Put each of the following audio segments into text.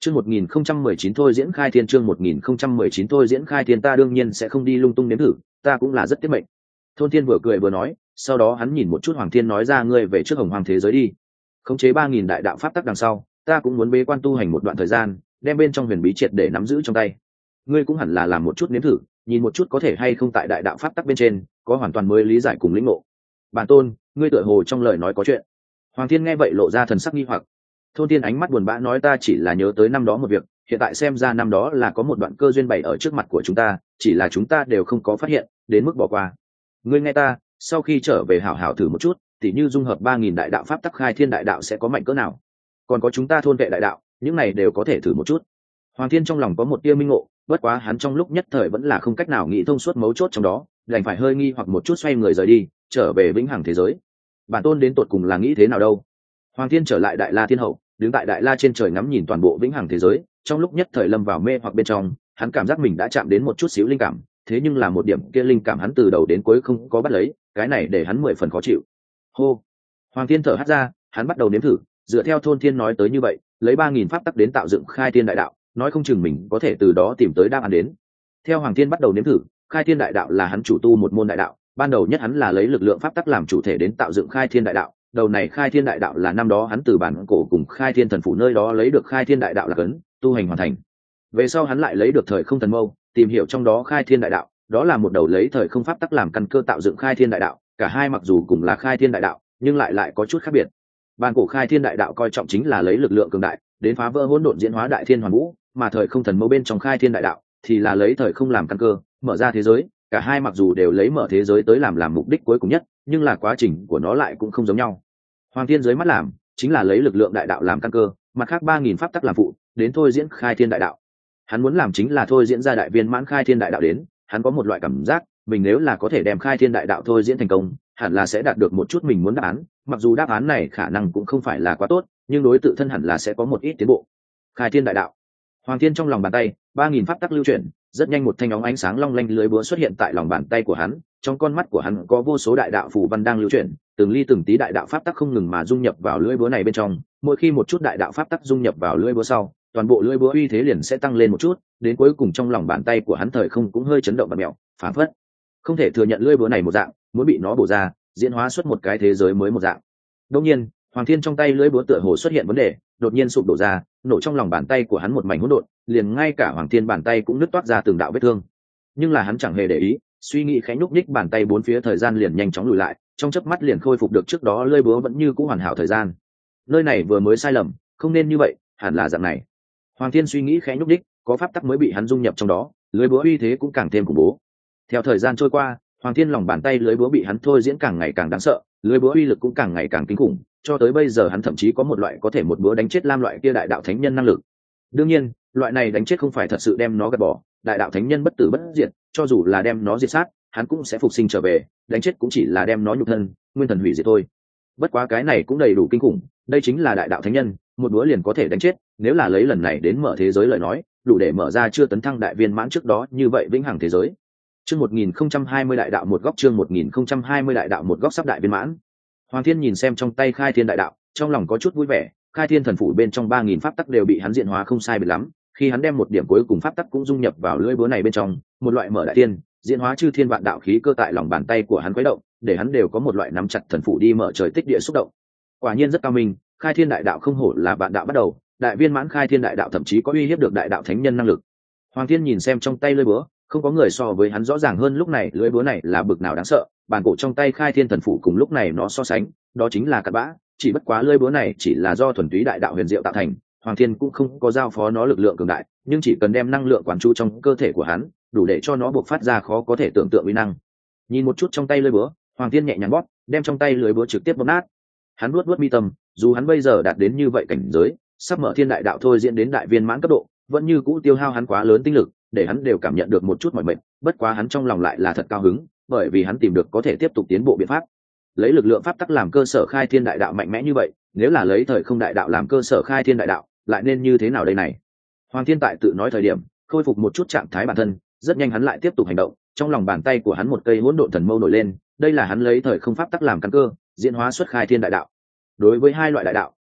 Chương 1019 thôi diễn khai thiên, chương 1019 thôi diễn khai thiên, ta đương nhiên sẽ không đi lung tung nếm thử, ta cũng là rất tiết mệnh. Thôn Thiên vừa cười vừa nói, sau đó hắn nhìn một chút Hoàng Thiên nói ra, ngươi về trước Hồng Hoàng thế giới đi. Khống chế 3000 đại đạo pháp tắc đằng sau, ta cũng muốn bế quan tu hành một đoạn thời gian, đem bên trong huyền bí triệt để nắm giữ trong tay. Ngươi cũng hẳn là làm một chút nếm thử, nhìn một chút có thể hay không tại đại đạo pháp tắc bên trên có hoàn toàn mới lý giải cùng lĩnh ngộ. Bản tôn, ngươi tựa hồ trong lời nói có chuyện. Hoàng Thiên nghe vậy lộ ra thần sắc nghi hoặc. Thôn Thiên ánh mắt buồn bã nói, ta chỉ là nhớ tới năm đó một việc, hiện tại xem ra năm đó là có một đoạn cơ duyên bày ở trước mặt của chúng ta, chỉ là chúng ta đều không có phát hiện, đến mức bỏ qua. Ngươi nghe ta, sau khi trở về hảo hảo thử một chút, tỉ như dung hợp 3000 đại đạo pháp tắc khai thiên đại đạo sẽ có mạnh cỡ nào. Còn có chúng ta thôn vệ đại đạo, những này đều có thể thử một chút. Hoàng Thiên trong lòng có một tia minh ngộ, bất quá hắn trong lúc nhất thời vẫn là không cách nào nghĩ thông suốt mấu chốt trong đó, đành phải hơi nghi hoặc một chút xoay người rời đi, trở về vĩnh hằng thế giới. Bản tôn đến tột cùng là nghĩ thế nào đâu? Hoàng Thiên trở lại Đại La Thiên Hậu, đứng tại Đại La trên trời ngắm nhìn toàn bộ vĩnh hằng thế giới, trong lúc nhất thời lâm vào mê hoặc bên trong, hắn cảm giác mình đã chạm đến một chút xíu linh cảm, thế nhưng là một điểm kia linh cảm hắn từ đầu đến cuối không có bắt lấy, cái này để hắn 10 phần khó chịu. Hô. Hoàng Thiên thở hắt ra, hắn bắt đầu nếm thử, dựa theo Thôn Thiên nói tới như vậy, lấy 3000 pháp tắc đến tạo dựng khai thiên đại đạo, nói không chừng mình có thể từ đó tìm tới đáp án đến. Theo Hoàng Thiên bắt đầu nếm thử, khai thiên đại đạo là hắn chủ tu một môn đại đạo, ban đầu nhất hắn là lấy lực lượng pháp tắc làm chủ thể đến tạo dựng khai thiên đại đạo, đầu này khai thiên đại đạo là năm đó hắn từ bản cổ cùng khai thiên thần phủ nơi đó lấy được khai thiên đại đạo là cấn tu hành hoàn thành. Về sau hắn lại lấy được thời không thần mâu, tìm hiểu trong đó khai thiên đại đạo, đó là một đầu lấy thời không pháp tắc làm căn cơ tạo dựng khai thiên đại đạo, cả hai mặc dù cùng là khai thiên đại đạo nhưng lại có chút khác biệt. Bản cổ khai thiên đại đạo coi trọng chính là lấy lực lượng cường đại đến phá vỡ hỗn độn diễn hóa đại thiên hoàn vũ, mà thời không thần mâu bên trong khai thiên đại đạo thì là lấy thời không làm căn cơ mở ra thế giới, cả hai mặc dù đều lấy mở thế giới tới làm mục đích cuối cùng nhất, nhưng là quá trình của nó lại cũng không giống nhau. Hoàng Thiên dưới mắt làm chính là lấy lực lượng đại đạo làm căn cơ, mặt khác 3000 pháp tắc làm phụ, đến thôi diễn khai thiên đại đạo. Hắn muốn làm chính là thôi diễn ra đại viên mãn khai thiên đại đạo đến, hắn có một loại cảm giác, mình nếu là có thể đem khai thiên đại đạo thôi diễn thành công, hẳn là sẽ đạt được một chút mình muốn đáp án, mặc dù đáp án này khả năng cũng không phải là quá tốt, nhưng đối tự thân hẳn là sẽ có một ít tiến bộ. Khai thiên đại đạo. Hoàng Thiên trong lòng bàn tay, 3000 pháp tắc lưu chuyển, rất nhanh một thanh óng ánh sáng long lanh lưới búa xuất hiện tại lòng bàn tay của hắn, trong con mắt của hắn có vô số đại đạo phù văn đang lưu chuyển, từng ly từng tí đại đạo pháp tắc không ngừng mà dung nhập vào lưỡi búa này bên trong, mỗi khi một chút đại đạo pháp tắc dung nhập vào lưỡi búa sau, toàn bộ lưỡi búa uy thế liền sẽ tăng lên một chút, đến cuối cùng trong lòng bàn tay của hắn thời không cũng hơi chấn động và mèo, phản phất không thể thừa nhận lưỡi búa này một dạng, muốn bị nó bổ ra, diễn hóa xuất một cái thế giới mới một dạng. Đương nhiên, Hoàng Thiên trong tay lưỡi búa tựa hồ xuất hiện vấn đề, đột nhiên sụp đổ ra, nổ trong lòng bàn tay của hắn một mảnh hỗn độn, liền ngay cả Hoàng Thiên bàn tay cũng nứt toát ra từng đạo vết thương. Nhưng là hắn chẳng hề để ý, suy nghĩ khẽ nhúc nhích bàn tay bốn phía, thời gian liền nhanh chóng lùi lại, trong chớp mắt liền khôi phục được trước đó lưỡi búa vẫn như cũ hoàn hảo thời gian. Nơi này vừa mới sai lầm, không nên như vậy, hẳn là dạng này. Hoàng Thiên suy nghĩ khẽ nhúc nhích, có pháp tắc mới bị hắn dung nhập trong đó, lưỡi búa uy thế cũng càng thêm khủng bố. Theo thời gian trôi qua, Hoàng Thiên lòng bàn tay lưỡi búa bị hắn thôi diễn càng ngày càng đáng sợ, lưỡi búa uy lực cũng càng ngày càng kinh khủng, cho tới bây giờ hắn thậm chí có một loại có thể một búa đánh chết lam loại kia đại đạo thánh nhân năng lực. Đương nhiên, loại này đánh chết không phải thật sự đem nó gạt bỏ, đại đạo thánh nhân bất tử bất diệt, cho dù là đem nó diệt sát, hắn cũng sẽ phục sinh trở về, đánh chết cũng chỉ là đem nó nhục thân, nguyên thần hủy diệt thôi. Bất quá cái này cũng đầy đủ kinh khủng, đây chính là đại đạo thánh nhân, một búa liền có thể đánh chết, nếu là lấy lần này đến mở thế giới lời nói, đủ để mở ra chưa tấn thăng đại viên mãn trước đó như vậy vĩnh hằng thế giới. Chương 1020 đại đạo một góc, chương 1020 đại đạo một góc sắp đại viên mãn. Hoàng Thiên nhìn xem trong tay khai thiên đại đạo, trong lòng có chút vui vẻ, khai thiên thần phủ bên trong 3000 pháp tắc đều bị hắn diễn hóa không sai biệt lắm, khi hắn đem một điểm cuối cùng pháp tắc cũng dung nhập vào lưỡi búa này bên trong, một loại mở đại tiên, diễn hóa chư thiên vạn đạo khí cơ tại lòng bàn tay của hắn quấy động, để hắn đều có một loại nắm chặt thần phủ đi mở trời tích địa xúc động. Quả nhiên rất cao minh, khai thiên đại đạo không hổ là vạn đạo bắt đầu, đại viên mãn khai thiên đại đạo thậm chí có uy hiếp được đại đạo thánh nhân năng lực. Hoàng Thiên nhìn xem trong tay lưỡi búa, không có người so với hắn rõ ràng hơn lúc này lưỡi búa này là bực nào đáng sợ, bản cổ trong tay khai thiên thần phủ cùng lúc này nó so sánh, đó chính là cặn bã, chỉ bất quá lưỡi búa này chỉ là do thuần túy đại đạo huyền diệu tạo thành, Hoàng Thiên cũng không có giao phó nó lực lượng cường đại, nhưng chỉ cần đem năng lượng quán chú trong cơ thể của hắn, đủ để cho nó bộc phát ra khó có thể tưởng tượng uy năng. Nhìn một chút trong tay lưỡi búa, Hoàng Thiên nhẹ nhàng bóp, đem trong tay lưỡi búa trực tiếp bóp nát. Hắn nuốt mi tâm, dù hắn bây giờ đạt đến như vậy cảnh giới, sắp mở thiên đại đạo thôi diễn đến đại viên mãn cấp độ, vẫn như cũ tiêu hao hắn quá lớn tinh lực, để hắn đều cảm nhận được một chút mỏi mệt, bất quá hắn trong lòng lại là thật cao hứng, bởi vì hắn tìm được có thể tiếp tục tiến bộ biện pháp. Lấy lực lượng pháp tắc làm cơ sở khai thiên đại đạo mạnh mẽ như vậy, nếu là lấy thời không đại đạo làm cơ sở khai thiên đại đạo, lại nên như thế nào đây này? Hoàng Thiên tại tự nói thời điểm, khôi phục một chút trạng thái bản thân, rất nhanh hắn lại tiếp tục hành động, trong lòng bàn tay của hắn một cây hỗn độn thần mâu nổi lên, đây là hắn lấy thời không pháp tắc làm căn cơ, diễn hóa xuất khai thiên đại đạo. Đối với hai loại đại đạo,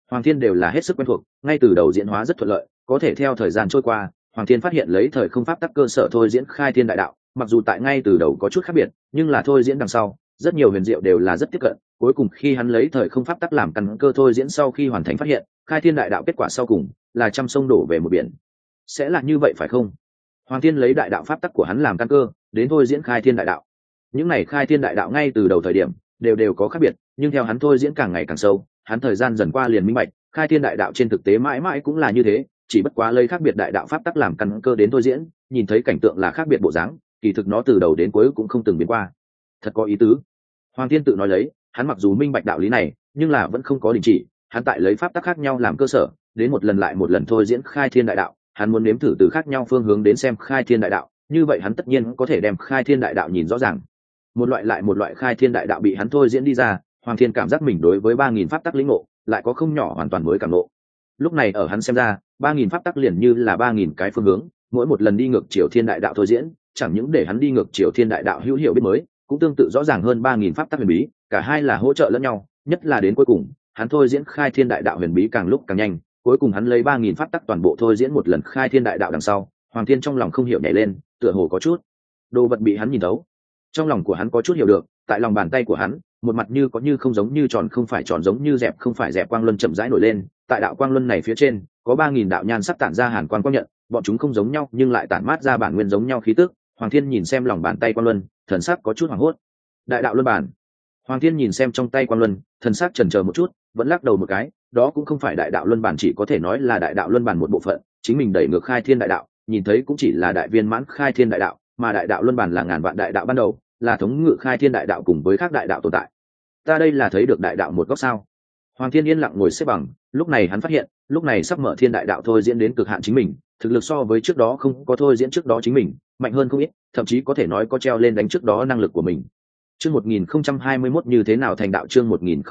Hoàng Thiên đều là hết sức quen thuộc, ngay từ đầu diễn hóa rất thuận lợi, có thể theo thời gian trôi qua, Hoàng Thiên phát hiện lấy thời không pháp tắc cơ sở thôi diễn khai thiên đại đạo, mặc dù tại ngay từ đầu có chút khác biệt, nhưng là thôi diễn đằng sau, rất nhiều huyền diệu đều là rất tiếp cận, cuối cùng khi hắn lấy thời không pháp tắc làm căn cơ thôi diễn sau khi hoàn thành phát hiện, khai thiên đại đạo kết quả sau cùng là trăm sông đổ về một biển. Sẽ là như vậy phải không? Hoàng Thiên lấy đại đạo pháp tắc của hắn làm căn cơ, đến thôi diễn khai thiên đại đạo. Những này khai thiên đại đạo ngay từ đầu thời điểm đều có khác biệt, nhưng theo hắn thôi diễn càng ngày càng sâu, hắn thời gian dần qua liền minh bạch, khai thiên đại đạo trên thực tế mãi mãi cũng là như thế, chỉ bất quá lấy khác biệt đại đạo pháp tắc làm căn cơ đến thôi diễn, nhìn thấy cảnh tượng là khác biệt bộ dáng, kỳ thực nó từ đầu đến cuối cũng không từng biến qua. Thật có ý tứ. Hoàng Thiên tự nói lấy, hắn mặc dù minh bạch đạo lý này, nhưng là vẫn không có đình chỉ, hắn tại lấy pháp tắc khác nhau làm cơ sở, đến một lần lại một lần thôi diễn khai thiên đại đạo, hắn muốn nếm thử từ khác nhau phương hướng đến xem khai thiên đại đạo, như vậy hắn tất nhiên có thể đem khai thiên đại đạo nhìn rõ ràng. Một loại lại một loại khai thiên đại đạo bị hắn thôi diễn đi ra, Hoàng Thiên cảm giác mình đối với 3000 pháp tắc lĩnh ngộ lại có không nhỏ hoàn toàn mới cảm ngộ. Lúc này ở hắn xem ra, 3000 pháp tắc liền như là 3000 cái phương hướng, mỗi một lần đi ngược chiều thiên đại đạo thôi diễn, chẳng những để hắn đi ngược chiều thiên đại đạo hữu hiểu biết mới, cũng tương tự rõ ràng hơn 3000 pháp tắc huyền bí, cả hai là hỗ trợ lẫn nhau, nhất là đến cuối cùng, hắn thôi diễn khai thiên đại đạo huyền bí càng lúc càng nhanh, cuối cùng hắn lấy 3000 pháp tắc toàn bộ thôi diễn một lần khai thiên đại đạo đằng sau, Hoàng Thiên trong lòng không hiểu nhảy lên, tựa hồ có chút đồ vật bị hắn nhìn thấu. Trong lòng của hắn có chút hiểu được, tại lòng bàn tay của hắn, một mặt như có như không, giống như tròn không phải tròn, giống như dẹp không phải dẹp quang luân chậm rãi nổi lên, tại đạo quang luân này phía trên, có 3000 đạo nhan sắc tản ra hàn quang quang nhận, bọn chúng không giống nhau nhưng lại tản mát ra bản nguyên giống nhau khí tức. Hoàng Thiên nhìn xem lòng bàn tay quang luân, thần sắc có chút hoảng hốt. Đại đạo luân bản. Hoàng Thiên nhìn xem trong tay quang luân, thần sắc chần chờ một chút, vẫn lắc đầu một cái, đó cũng không phải đại đạo luân bản, chỉ có thể nói là đại đạo luân bản một bộ phận, chính mình đẩy ngược khai thiên đại đạo, nhìn thấy cũng chỉ là đại viên mãn khai thiên đại đạo, mà đại đạo luân bản là ngàn vạn đại đạo ban đầu, là thống ngự khai thiên đại đạo cùng với các đại đạo tồn tại. Ta đây là thấy được đại đạo một góc sao? Hoàng Thiên yên lặng ngồi xếp bằng, lúc này hắn phát hiện, lúc này sắp mở thiên đại đạo thôi diễn đến cực hạn chính mình, thực lực so với trước đó không có thôi diễn trước đó chính mình, mạnh hơn không ít, thậm chí có thể nói có treo lên đánh trước đó năng lực của mình. Chương 1021 như thế nào thành đạo, chương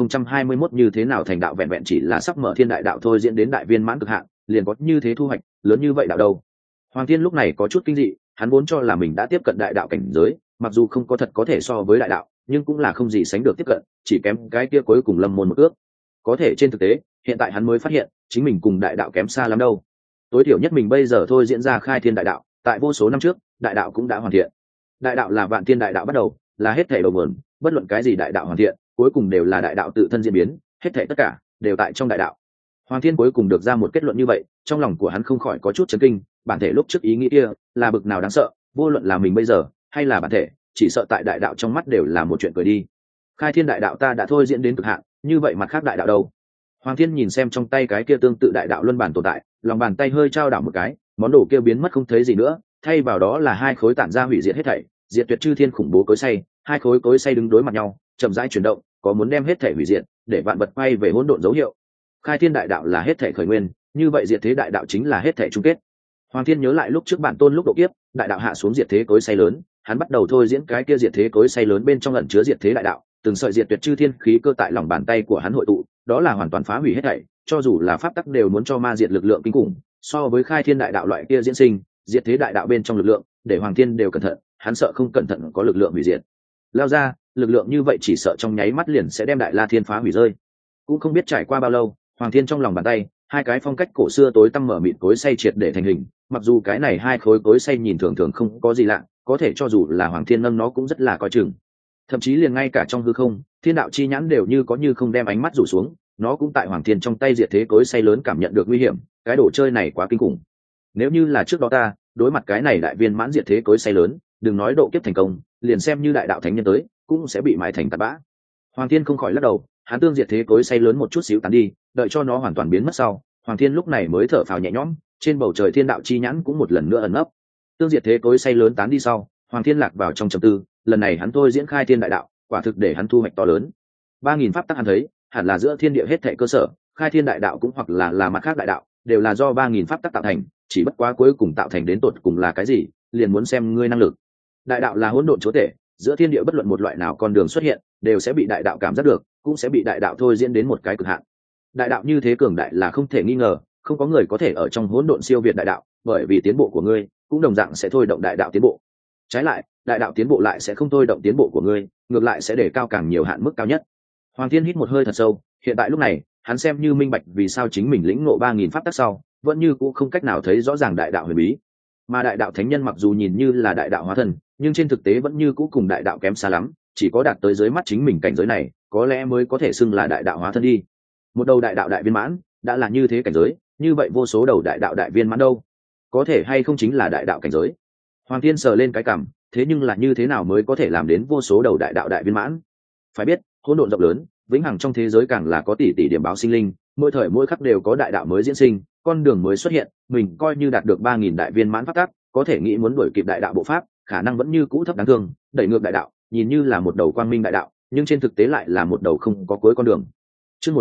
1021 như thế nào thành đạo, vẹn vẹn chỉ là sắp mở thiên đại đạo thôi diễn đến đại viên mãn cực hạn, liền có như thế thu hoạch lớn như vậy đạo đâu. Hoàng Thiên lúc này có chút kinh dị, hắn vốn cho là mình đã tiếp cận đại đạo cảnh giới, mặc dù không có thật có thể so với đại đạo, nhưng cũng là không gì sánh được tiếp cận, chỉ kém cái kia cuối cùng lâm môn một ước. Có thể trên thực tế, hiện tại hắn mới phát hiện, chính mình cùng đại đạo kém xa lắm đâu. Tối thiểu nhất mình bây giờ thôi diễn ra khai thiên đại đạo, tại vô số năm trước, đại đạo cũng đã hoàn thiện. Đại đạo là vạn thiên đại đạo bắt đầu, là hết thảy đầu nguồn, bất luận cái gì đại đạo hoàn thiện, cuối cùng đều là đại đạo tự thân diễn biến, hết thảy tất cả đều tại trong đại đạo. Hoàng Thiên cuối cùng được ra một kết luận như vậy, trong lòng của hắn không khỏi có chút chấn kinh, bản thể lúc trước ý nghĩ kia là bực nào đáng sợ, vô luận là mình bây giờ hay là bản thể, chỉ sợ tại đại đạo trong mắt đều là một chuyện cười đi. Khai thiên đại đạo ta đã thôi diễn đến cực hạn, như vậy mặt khác đại đạo đâu? Hoàng Thiên nhìn xem trong tay cái kia tương tự đại đạo luân bản tồn tại, lòng bàn tay hơi trao đảo một cái, món đồ kia biến mất không thấy gì nữa, thay vào đó là hai khối tản ra hủy diệt hết thảy, diệt tuyệt chư thiên khủng bố cối xay, hai khối cối xay đứng đối mặt nhau, chậm rãi chuyển động, có muốn đem hết thảy hủy diệt, để vạn vật quay về hỗn độn dấu hiệu. Khai thiên đại đạo là hết thảy khởi nguyên, như vậy diệt thế đại đạo chính là hết thảy chung kết. Hoàng Thiên nhớ lại lúc trước bản tôn lúc độ kiếp, đại đạo hạ xuống diệt thế cối xay lớn, hắn bắt đầu thôi diễn cái kia diệt thế cối xay lớn bên trong ẩn chứa diệt thế đại đạo, từng sợi diệt tuyệt chư thiên khí cơ tại lòng bàn tay của hắn hội tụ, đó là hoàn toàn phá hủy hết thảy, cho dù là pháp tắc đều muốn cho ma diệt lực lượng kinh khủng, so với khai thiên đại đạo loại kia diễn sinh, diệt thế đại đạo bên trong lực lượng, để Hoàng Thiên đều cẩn thận, hắn sợ không cẩn thận có lực lượng hủy diệt. Lao ra, lực lượng như vậy chỉ sợ trong nháy mắt liền sẽ đem Đại La Thiên phá hủy rơi. Cũng không biết trải qua bao lâu, Hoàng Thiên trong lòng bàn tay, hai cái phong cách cổ xưa tối tăm mở mịt cối xay triệt để thành hình, mặc dù cái này hai khối cối xay nhìn thường thường không có gì lạ, có thể cho dù là Hoàng Thiên nâng nó cũng rất là coi chừng. Thậm chí liền ngay cả trong hư không, thiên đạo chi nhãn đều như có như không đem ánh mắt rủ xuống, nó cũng tại Hoàng Thiên trong tay diệt thế cối xay lớn cảm nhận được nguy hiểm, cái đồ chơi này quá kinh khủng. Nếu như là trước đó ta đối mặt cái này đại viên mãn diệt thế cối xay lớn, đừng nói độ kiếp thành công, liền xem như đại đạo thánh nhân tới cũng sẽ bị mãi thành tạt bã. Hoàng Thiên không khỏi lắc đầu, hắn tương diệt thế cối xay lớn một chút xíu tán đi, đợi cho nó hoàn toàn biến mất sau, Hoàng Thiên lúc này mới thở phào nhẹ nhõm, trên bầu trời thiên đạo chi nhãn cũng một lần nữa ẩn nấp. Tương diệt thế cối xay lớn tán đi sau, Hoàng Thiên lạc vào trong trầm tư, lần này hắn thôi diễn khai thiên đại đạo, quả thực để hắn thu hoạch to lớn. 3000 pháp tắc hắn thấy, hẳn là giữa thiên địa hết thảy cơ sở, khai thiên đại đạo cũng hoặc là mặt khác đại đạo, đều là do 3000 pháp tắc tạo thành, chỉ bất quá cuối cùng tạo thành đến tột cùng là cái gì, liền muốn xem ngươi năng lực. Đại đạo là hỗn độn chúa tể, giữa thiên địa bất luận một loại nào con đường xuất hiện, đều sẽ bị đại đạo cảm giác được, cũng sẽ bị đại đạo thôi diễn đến một cái cực hạn. Đại đạo như thế cường đại là không thể nghi ngờ, không có người có thể ở trong hỗn độn siêu việt đại đạo, bởi vì tiến bộ của ngươi cũng đồng dạng sẽ thôi động đại đạo tiến bộ. Trái lại, đại đạo tiến bộ lại sẽ không thôi động tiến bộ của ngươi, ngược lại sẽ để cao càng nhiều hạn mức cao nhất. Hoàng Thiên hít một hơi thật sâu, hiện tại lúc này, hắn xem như minh bạch vì sao chính mình lĩnh ngộ 3.000 pháp tắc sau vẫn như cũ không cách nào thấy rõ ràng đại đạo huyền bí. Mà đại đạo thánh nhân mặc dù nhìn như là đại đạo hóa thân, nhưng trên thực tế vẫn như cũ cùng đại đạo kém xa lắm, chỉ có đạt tới dưới mắt chính mình cảnh giới này có lẽ mới có thể xưng là đại đạo hóa thân đi. Một đầu đại đạo đại viên mãn đã là như thế cảnh giới, như vậy vô số đầu đại đạo đại viên mãn đâu, có thể hay không chính là đại đạo cảnh giới? Hoàng Thiên sờ lên cái cằm, thế nhưng là như thế nào mới có thể làm đến vô số đầu đại đạo đại viên mãn? Phải biết hỗn độn rộng lớn, vĩnh hằng trong thế giới càng là có tỷ tỷ điểm báo sinh linh, mỗi thời mỗi khắc đều có đại đạo mới diễn sinh, con đường mới xuất hiện, mình coi như đạt được 3.000 đại viên mãn pháp tắc, có thể nghĩ muốn đuổi kịp đại đạo bộ pháp, khả năng vẫn như cũ thấp đáng thương, đẩy ngược đại đạo, nhìn như là một đầu quang minh đại đạo, nhưng trên thực tế lại là một đầu không có cuối con đường. Chương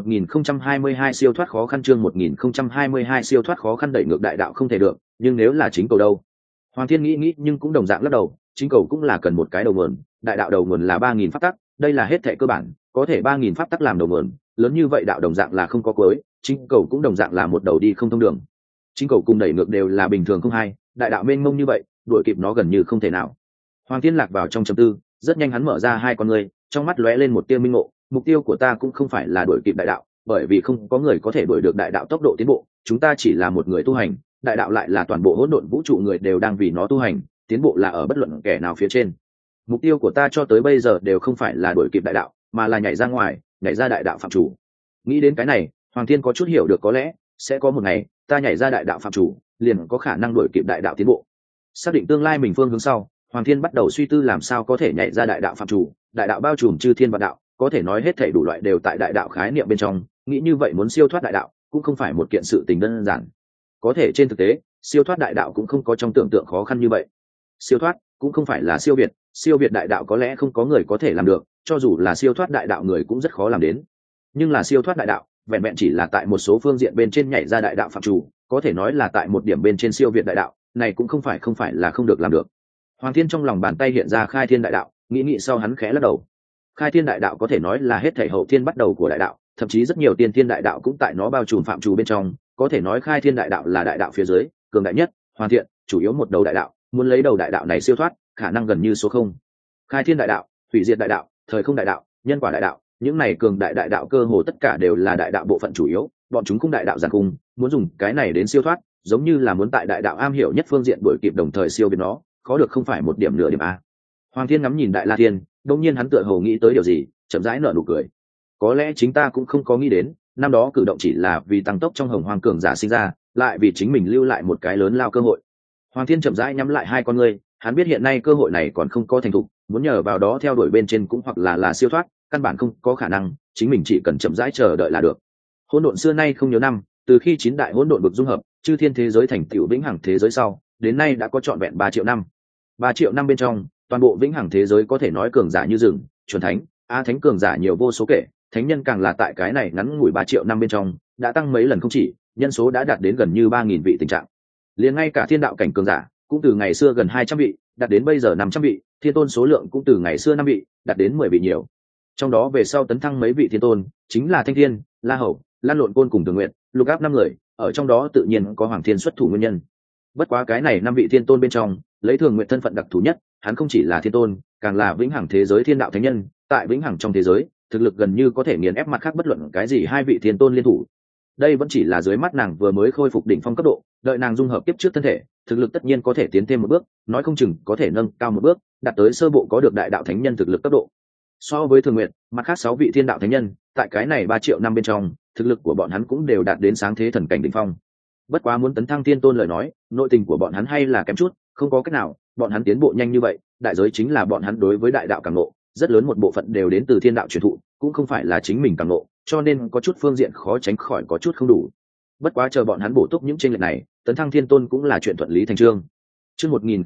1022 siêu thoát khó khăn, chương 1022 siêu thoát khó khăn, đẩy ngược đại đạo không thể được, nhưng nếu là chính cầu đâu? Hoàng Thiên nghĩ nhưng cũng đồng dạng lắc đầu, chính cầu cũng là cần một cái đầu nguồn, đại đạo đầu nguồn là 3.000 pháp tắc, đây là hết thảy cơ bản, có thể 3.000 pháp tắc làm đầu nguồn, lớn như vậy đạo đồng dạng là không có cuối, chính cầu cũng đồng dạng là một đầu đi không thông đường. Chính cầu cùng đẩy ngược đều là bình thường không hay, đại đạo mênh mông như vậy, đuổi kịp nó gần như không thể nào. Hoàng Thiên lạc vào trong trầm tư, rất nhanh hắn mở ra hai con ngươi, trong mắt lóe lên một tia minh ngộ, mục tiêu của ta cũng không phải là đuổi kịp đại đạo, bởi vì không có người có thể đuổi được đại đạo tốc độ tiến bộ, chúng ta chỉ là một người tu hành, đại đạo lại là toàn bộ hỗn độn vũ trụ người đều đang vì nó tu hành, tiến bộ là ở bất luận kẻ nào phía trên. Mục tiêu của ta cho tới bây giờ đều không phải là đuổi kịp đại đạo, mà là nhảy ra ngoài, nhảy ra đại đạo phạm chủ. Nghĩ đến cái này, Hoàng Thiên có chút hiểu được có lẽ sẽ có một ngày ta nhảy ra đại đạo phạm chủ, liền có khả năng đuổi kịp đại đạo tiến bộ. Xác định tương lai mình phương hướng sau, Hoàng Thiên bắt đầu suy tư làm sao có thể nhảy ra đại đạo phạm chủ. Đại đạo bao trùm chư thiên vạn đạo, có thể nói hết thảy đủ loại đều tại đại đạo khái niệm bên trong, nghĩ như vậy muốn siêu thoát đại đạo cũng không phải một kiện sự tình đơn giản. Có thể trên thực tế, siêu thoát đại đạo cũng không có trong tưởng tượng khó khăn như vậy. Siêu thoát cũng không phải là siêu việt đại đạo có lẽ không có người có thể làm được, cho dù là siêu thoát đại đạo người cũng rất khó làm đến. Nhưng là siêu thoát đại đạo, vẹn vẹn chỉ là tại một số phương diện bên trên nhảy ra đại đạo phạm chủ, có thể nói là tại một điểm bên trên siêu việt đại đạo, này cũng không phải là không được làm được. Hoàng Thiên trong lòng bàn tay hiện ra khai thiên đại đạo, nghĩ sau hắn khẽ lắc đầu. Khai thiên đại đạo có thể nói là hết thảy hậu thiên bắt đầu của đại đạo, thậm chí rất nhiều tiên thiên đại đạo cũng tại nó bao trùm phạm chủ bên trong, có thể nói khai thiên đại đạo là đại đạo phía dưới cường đại nhất, hoàn thiện, chủ yếu một đầu đại đạo, muốn lấy đầu đại đạo này siêu thoát, khả năng gần như số không. Khai thiên đại đạo, hủy diệt đại đạo, thời không đại đạo, nhân quả đại đạo, những này cường đại đại đạo cơ hồ tất cả đều là đại đạo bộ phận chủ yếu, bọn chúng cũng đại đạo giản cung, muốn dùng cái này đến siêu thoát, giống như là muốn tại đại đạo am hiểu nhất phương diện đuổi kịp đồng thời siêu việt nó, khó được không phải một điểm nửa điểm a. Hoàng Thiên ngắm nhìn Đại La Thiên, đột nhiên hắn tựa hồ nghĩ tới điều gì, chậm rãi nở nụ cười. Có lẽ chính ta cũng không có nghĩ đến, năm đó cử động chỉ là vì tăng tốc trong hồng hoang cường giả sinh ra, lại vì chính mình lưu lại một cái lớn lao cơ hội. Hoàng Thiên chậm rãi nhắm lại hai con ngươi, hắn biết hiện nay cơ hội này còn không có thành thục, muốn nhờ vào đó theo đuổi bên trên cũng hoặc là siêu thoát, căn bản không có khả năng, chính mình chỉ cần chậm rãi chờ đợi là được. Hỗn độn xưa nay không nhớ năm, từ khi chín đại hỗn độn vực dung hợp, chư thiên thế giới thành tựu vĩnh hằng thế giới sau, đến nay đã có trọn vẹn 3 triệu năm. 3 triệu năm bên trong, toàn bộ vĩnh hằng thế giới có thể nói cường giả như rừng, chuẩn thánh, a thánh cường giả nhiều vô số kể, thánh nhân càng là tại cái này ngắn ngủi 3 triệu năm bên trong, đã tăng mấy lần không chỉ, nhân số đã đạt đến gần như 3.000 vị tình trạng. Liền ngay cả thiên đạo cảnh cường giả, cũng từ ngày xưa gần 200 vị, đạt đến bây giờ 500 vị, thiên tôn số lượng cũng từ ngày xưa 5 vị, đạt đến 10 vị nhiều. Trong đó về sau tấn thăng mấy vị thiên tôn, chính là Thanh Thiên, La Hầu, Lan Lộn Côn cùng Thường Nguyện, lục áp 5 người, ở trong đó tự nhiên có Hoàng Thiên xuất thủ nguyên nhân. Bất quá cái này 5 vị thiên tôn bên trong, lấy Thường Nguyện thân phận đặc thù nhất, hắn không chỉ là thiên tôn, càng là vĩnh hằng thế giới thiên đạo thánh nhân, tại vĩnh hằng trong thế giới, thực lực gần như có thể nghiền ép mặt khác bất luận cái gì hai vị thiên tôn liên thủ. Đây vẫn chỉ là dưới mắt nàng vừa mới khôi phục đỉnh phong cấp độ, đợi nàng dung hợp tiếp trước thân thể, thực lực tất nhiên có thể tiến thêm một bước, nói không chừng có thể nâng cao một bước, đạt tới sơ bộ có được đại đạo thánh nhân thực lực cấp độ. So với Thường Nguyện, mặt khác 6 vị thiên đạo thánh nhân, tại cái này 3 triệu năm bên trong, thực lực của bọn hắn cũng đều đạt đến sáng thế thần cảnh đỉnh phong. Bất quá muốn tấn thăng thiên tôn lời nói, nội tình của bọn hắn hay là kém chút, không có cách nào, bọn hắn tiến bộ nhanh như vậy, đại giới chính là bọn hắn đối với đại đạo cảm ngộ, rất lớn một bộ phận đều đến từ thiên đạo truyền thụ, cũng không phải là chính mình cảm ngộ, cho nên có chút phương diện khó tránh khỏi có chút không đủ. Bất quá chờ bọn hắn bổ túc những chênh lệch này, tấn thăng thiên tôn cũng là chuyện thuận lý thành chương. Chương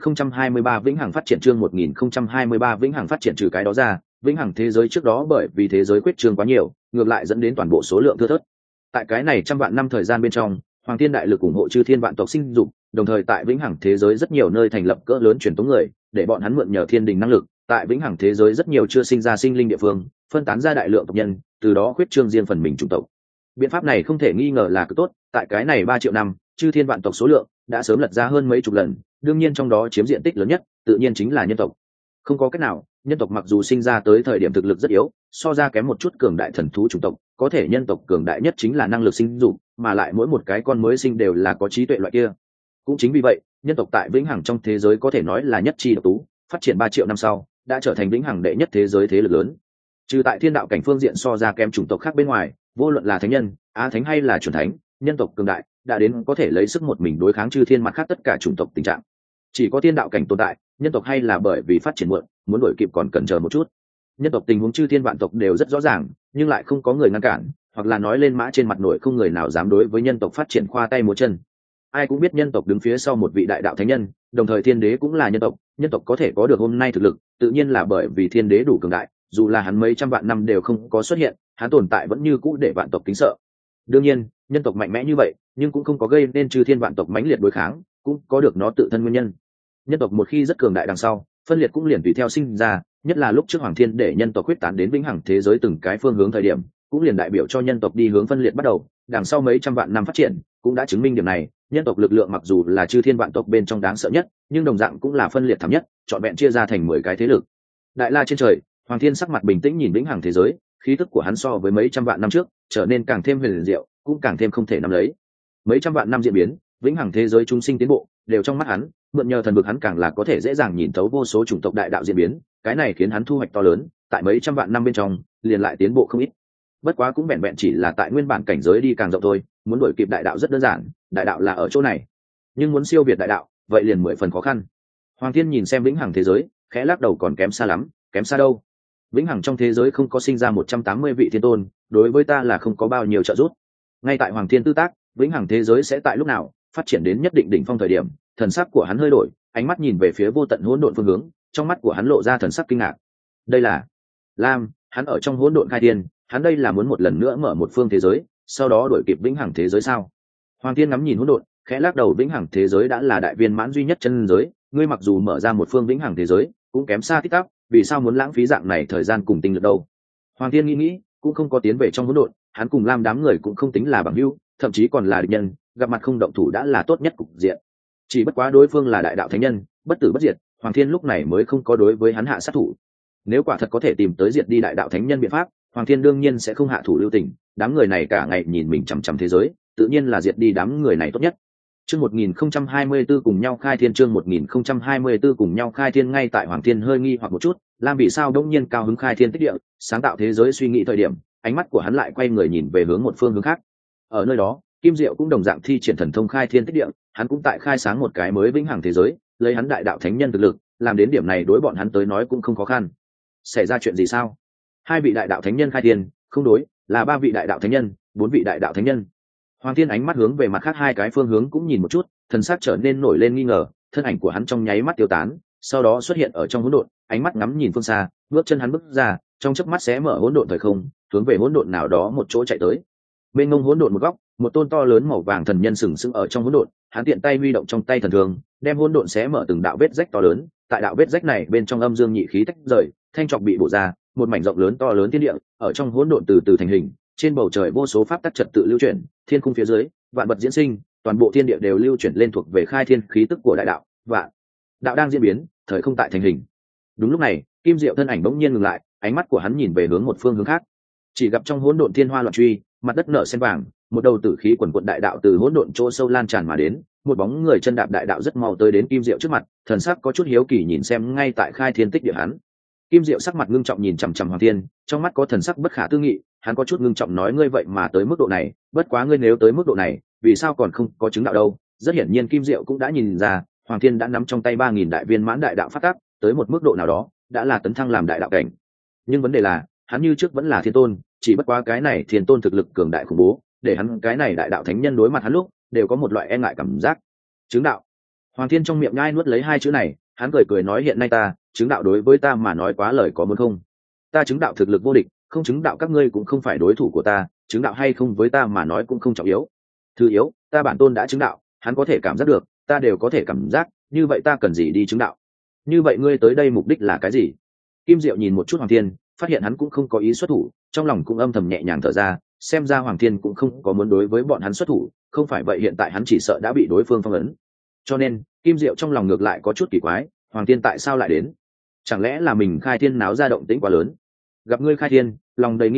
1023 vĩnh hằng phát triển, chương 1023 vĩnh hằng phát triển, trừ cái đó ra, vĩnh hằng thế giới trước đó bởi vì thế giới quyết trương quá nhiều, ngược lại dẫn đến toàn bộ số lượng thưa thớt. Tại cái này trăm vạn năm thời gian bên trong, Hoàng Thiên đại lực ủng hộ chư thiên vạn tộc sinh dục, đồng thời tại vĩnh hằng thế giới rất nhiều nơi thành lập cỡ lớn truyền tống người, để bọn hắn mượn nhờ thiên đình năng lực, tại vĩnh hằng thế giới rất nhiều chưa sinh ra sinh linh địa phương, phân tán ra đại lượng tộc nhân, từ đó khuyết trương riêng phần mình chủng tộc. Biện pháp này không thể nghi ngờ là cực tốt, tại cái này 3 triệu năm, chư thiên vạn tộc số lượng đã sớm lật ra hơn mấy chục lần, đương nhiên trong đó chiếm diện tích lớn nhất, tự nhiên chính là nhân tộc. Không có cách nào, nhân tộc mặc dù sinh ra tới thời điểm thực lực rất yếu, so ra kém một chút cường đại thần thú chủng tộc, có thể nhân tộc cường đại nhất chính là năng lực sinh dục, mà lại mỗi một cái con mới sinh đều là có trí tuệ loại kia. Cũng chính vì vậy, nhân tộc tại vĩnh hằng trong thế giới có thể nói là nhất chi độc tú, phát triển 3 triệu năm sau đã trở thành vĩnh hằng đệ nhất thế giới thế lực lớn. Trừ tại thiên đạo cảnh phương diện so ra kém chủng tộc khác bên ngoài, vô luận là thánh nhân, á thánh hay là chuẩn thánh, nhân tộc cường đại đã đến có thể lấy sức một mình đối kháng chư thiên mặt khác tất cả chủng tộc tình trạng. Chỉ có thiên đạo cảnh tồn tại, nhân tộc hay là bởi vì phát triển muộn, muốn đuổi kịp còn cần chờ một chút. Nhân tộc tình huống chư thiên vạn tộc đều rất rõ ràng, nhưng lại không có người ngăn cản, hoặc là nói lên mã trên mặt nổi không người nào dám đối với nhân tộc phát triển khoa tay múa chân. Ai cũng biết nhân tộc đứng phía sau một vị đại đạo thánh nhân, đồng thời thiên đế cũng là nhân tộc có thể có được hôm nay thực lực, tự nhiên là bởi vì thiên đế đủ cường đại, dù là hắn mấy trăm vạn năm đều không có xuất hiện, hắn tồn tại vẫn như cũ để vạn tộc kính sợ. Đương nhiên, nhân tộc mạnh mẽ như vậy, nhưng cũng không có gây nên chư thiên vạn tộc mãnh liệt đối kháng, cũng có được nó tự thân nguyên nhân. Nhân tộc một khi rất cường đại đằng sau, phân liệt cũng liền tùy theo sinh ra, nhất là lúc trước Hoàng Thiên để nhân tộc quyết tán đến vĩnh hằng thế giới từng cái phương hướng thời điểm, cũng liền đại biểu cho nhân tộc đi hướng phân liệt bắt đầu, đằng sau mấy trăm vạn năm phát triển, cũng đã chứng minh điểm này, nhân tộc lực lượng mặc dù là chư thiên vạn tộc bên trong đáng sợ nhất, nhưng đồng dạng cũng là phân liệt thảm nhất, trọn vẹn chia ra thành 10 cái thế lực. Đại la trên trời, Hoàng Thiên sắc mặt bình tĩnh nhìn vĩnh hằng thế giới, khí tức của hắn so với mấy trăm vạn năm trước trở nên càng thêm huyền diệu, cũng càng thêm không thể nắm lấy. Mấy trăm vạn năm diễn biến, vĩnh hằng thế giới chúng sinh tiến bộ, đều trong mắt hắn, mượn nhờ thần vực hắn càng là có thể dễ dàng nhìn thấu vô số chủng tộc đại đạo diễn biến, cái này khiến hắn thu hoạch to lớn, tại mấy trăm vạn năm bên trong, liền lại tiến bộ không ít. Bất quá cũng vẹn vẹn chỉ là tại nguyên bản cảnh giới đi càng rộng thôi, muốn đuổi kịp đại đạo rất đơn giản, đại đạo là ở chỗ này. Nhưng muốn siêu việt đại đạo, vậy liền 10 phần khó khăn. Hoàng Thiên nhìn xem vĩnh hằng thế giới, khẽ lắc đầu còn kém xa lắm, kém xa đâu? Vĩnh hằng trong thế giới không có sinh ra 180 vị thiên tôn, đối với ta là không có bao nhiêu trợ giúp. Ngay tại Hoàng Thiên tư tác, vĩnh hằng thế giới sẽ tại lúc nào phát triển đến nhất định đỉnh phong thời điểm, thần sắc của hắn hơi đổi, ánh mắt nhìn về phía vô tận hỗn độn phương hướng, trong mắt của hắn lộ ra thần sắc kinh ngạc. Đây là Lam, hắn ở trong hỗn độn khai thiên, hắn đây là muốn một lần nữa mở một phương thế giới, sau đó đuổi kịp vĩnh hằng thế giới sao? Hoàng Thiên ngắm nhìn hỗn độn, khẽ lắc đầu, vĩnh hằng thế giới đã là đại viên mãn duy nhất chân giới, ngươi mặc dù mở ra một phương vĩnh hằng thế giới, cũng kém xa tích tắc, vì sao muốn lãng phí dạng này thời gian cùng tinh lực đâu? Hoàng Thiên nghĩ, cũng không có tiến về trong hỗn độn, hắn cùng Lam đám người cũng không tính là bằng hữu, thậm chí còn là địch nhân, gặp mặt không động thủ đã là tốt nhất cục diện. Chỉ bất quá đối phương là đại đạo thánh nhân, bất tử bất diệt, Hoàng Thiên lúc này mới không có đối với hắn hạ sát thủ. Nếu quả thật có thể tìm tới diệt đi đại đạo thánh nhân biện pháp, Hoàng Thiên đương nhiên sẽ không hạ thủ lưu tình, đám người này cả ngày nhìn mình chằm chằm thế giới, tự nhiên là diệt đi đám người này tốt nhất. Chương 1024 cùng nhau khai thiên, chương 1024 cùng nhau khai thiên. Ngay tại Hoàng Thiên hơi nghi hoặc một chút, Lam vì sao đông nhiên cao hứng khai thiên tích địa, sáng tạo thế giới suy nghĩ thời điểm, ánh mắt của hắn lại quay người nhìn về hướng một phương hướng khác. Ở nơi đó, Kim Diệu cũng đồng dạng thi triển thần thông khai thiên tích địa, hắn cũng tại khai sáng một cái mới vĩnh hằng thế giới, lấy hắn đại đạo thánh nhân thực lực, làm đến điểm này đối bọn hắn tới nói cũng không khó khăn. Xảy ra chuyện gì sao? 2 vị đại đạo thánh nhân khai thiên, không đối, là 3 vị đại đạo thánh nhân, 4 vị đại đạo thánh nhân. Hoàng Thiên ánh mắt hướng về mặt khác 2 cái phương hướng cũng nhìn một chút, thần sắc trở nên nổi lên nghi ngờ, thân ảnh của hắn trong nháy mắt tiêu tán, sau đó xuất hiện ở trong hỗn độn, ánh mắt ngắm nhìn phương xa, bước chân hắn bước ra, trong chớp mắt xé mở hỗn độn thời không, hướng về hỗn độn nào đó một chỗ chạy tới. Bên ngông hỗn độn một góc, một tôn to lớn màu vàng thần nhân sừng sững ở trong hỗn độn, hắn tiện tay huy động trong tay thần thương, đem hỗn độn xé mở từng đạo vết rách to lớn, tại đạo vết rách này bên trong âm dương nhị khí tách rời, thanh trọc bị bổ ra, một mảnh rộng lớn to lớn thiên địa, ở trong hỗn độn từ từ thành hình, trên bầu trời vô số pháp tắc trật tự lưu chuyển, thiên khung phía dưới, vạn vật diễn sinh, toàn bộ thiên địa đều lưu chuyển lên thuộc về khai thiên khí tức của đại đạo, vạn đạo đang diễn biến, thời không tại thành hình. Đúng lúc này, Kim Diệu thân ảnh bỗng nhiên ngừng lại, ánh mắt của hắn nhìn về hướng một phương hướng khác. Chỉ gặp trong hỗn độn thiên hoa loạn truy, mặt đất nở sen vàng, một đầu tử khí quần quận đại đạo từ hỗn độn chỗ sâu lan tràn mà đến, một bóng người chân đạp đại đạo rất mau tới đến Kim Diệu trước mặt, thần sắc có chút hiếu kỳ nhìn xem ngay tại khai thiên tích địa hắn. Kim Diệu sắc mặt ngưng trọng nhìn chằm chằm Hoàng Thiên, trong mắt có thần sắc bất khả tư nghị, hắn có chút ngưng trọng nói, ngươi vậy mà tới mức độ này, bất quá ngươi nếu tới mức độ này, vì sao còn không có chứng đạo đâu? Rất hiển nhiên Kim Diệu cũng đã nhìn ra, Hoàng Thiên đã nắm trong tay 3000 đại viên mãn đại đạo pháp tắc, tới một mức độ nào đó, đã là tấn thăng làm đại đạo cảnh. Nhưng vấn đề là, hắn như trước vẫn là thiên tôn, chỉ bất quá cái này thiên tôn thực lực cường đại khủng bố, để hắn cái này đại đạo thánh nhân đối mặt hắn lúc, đều có một loại e ngại cảm giác. Chứng đạo. Hoàng Thiên trong miệng nhai nuốt lấy 2 chữ này, hắn cười nói, hiện nay ta, chứng đạo đối với ta mà nói quá lời có muốn không? Ta chứng đạo thực lực vô địch, không chứng đạo các ngươi cũng không phải đối thủ của ta, chứng đạo hay không với ta mà nói cũng không trọng yếu. Thứ yếu, ta bản tôn đã chứng đạo, hắn có thể cảm giác được, ta đều có thể cảm giác, như vậy ta cần gì đi chứng đạo? Như vậy ngươi tới đây mục đích là cái gì? Kim Diệu nhìn một chút Hoàng Thiên, phát hiện hắn cũng không có ý xuất thủ, trong lòng cũng âm thầm nhẹ nhàng thở ra, xem ra Hoàng Thiên cũng không có muốn đối với bọn hắn xuất thủ, không phải vậy hiện tại hắn chỉ sợ đã bị đối phương phong ấn. Cho nên, Kim Diệu trong lòng ngược lại có chút kỳ quái, Hoàng Thiên tại sao lại đến? Chẳng lẽ là mình khai thiên náo ra động tĩnh quá lớn? Gặp ngươi khai thiên, lòng đầy nghi hoặc,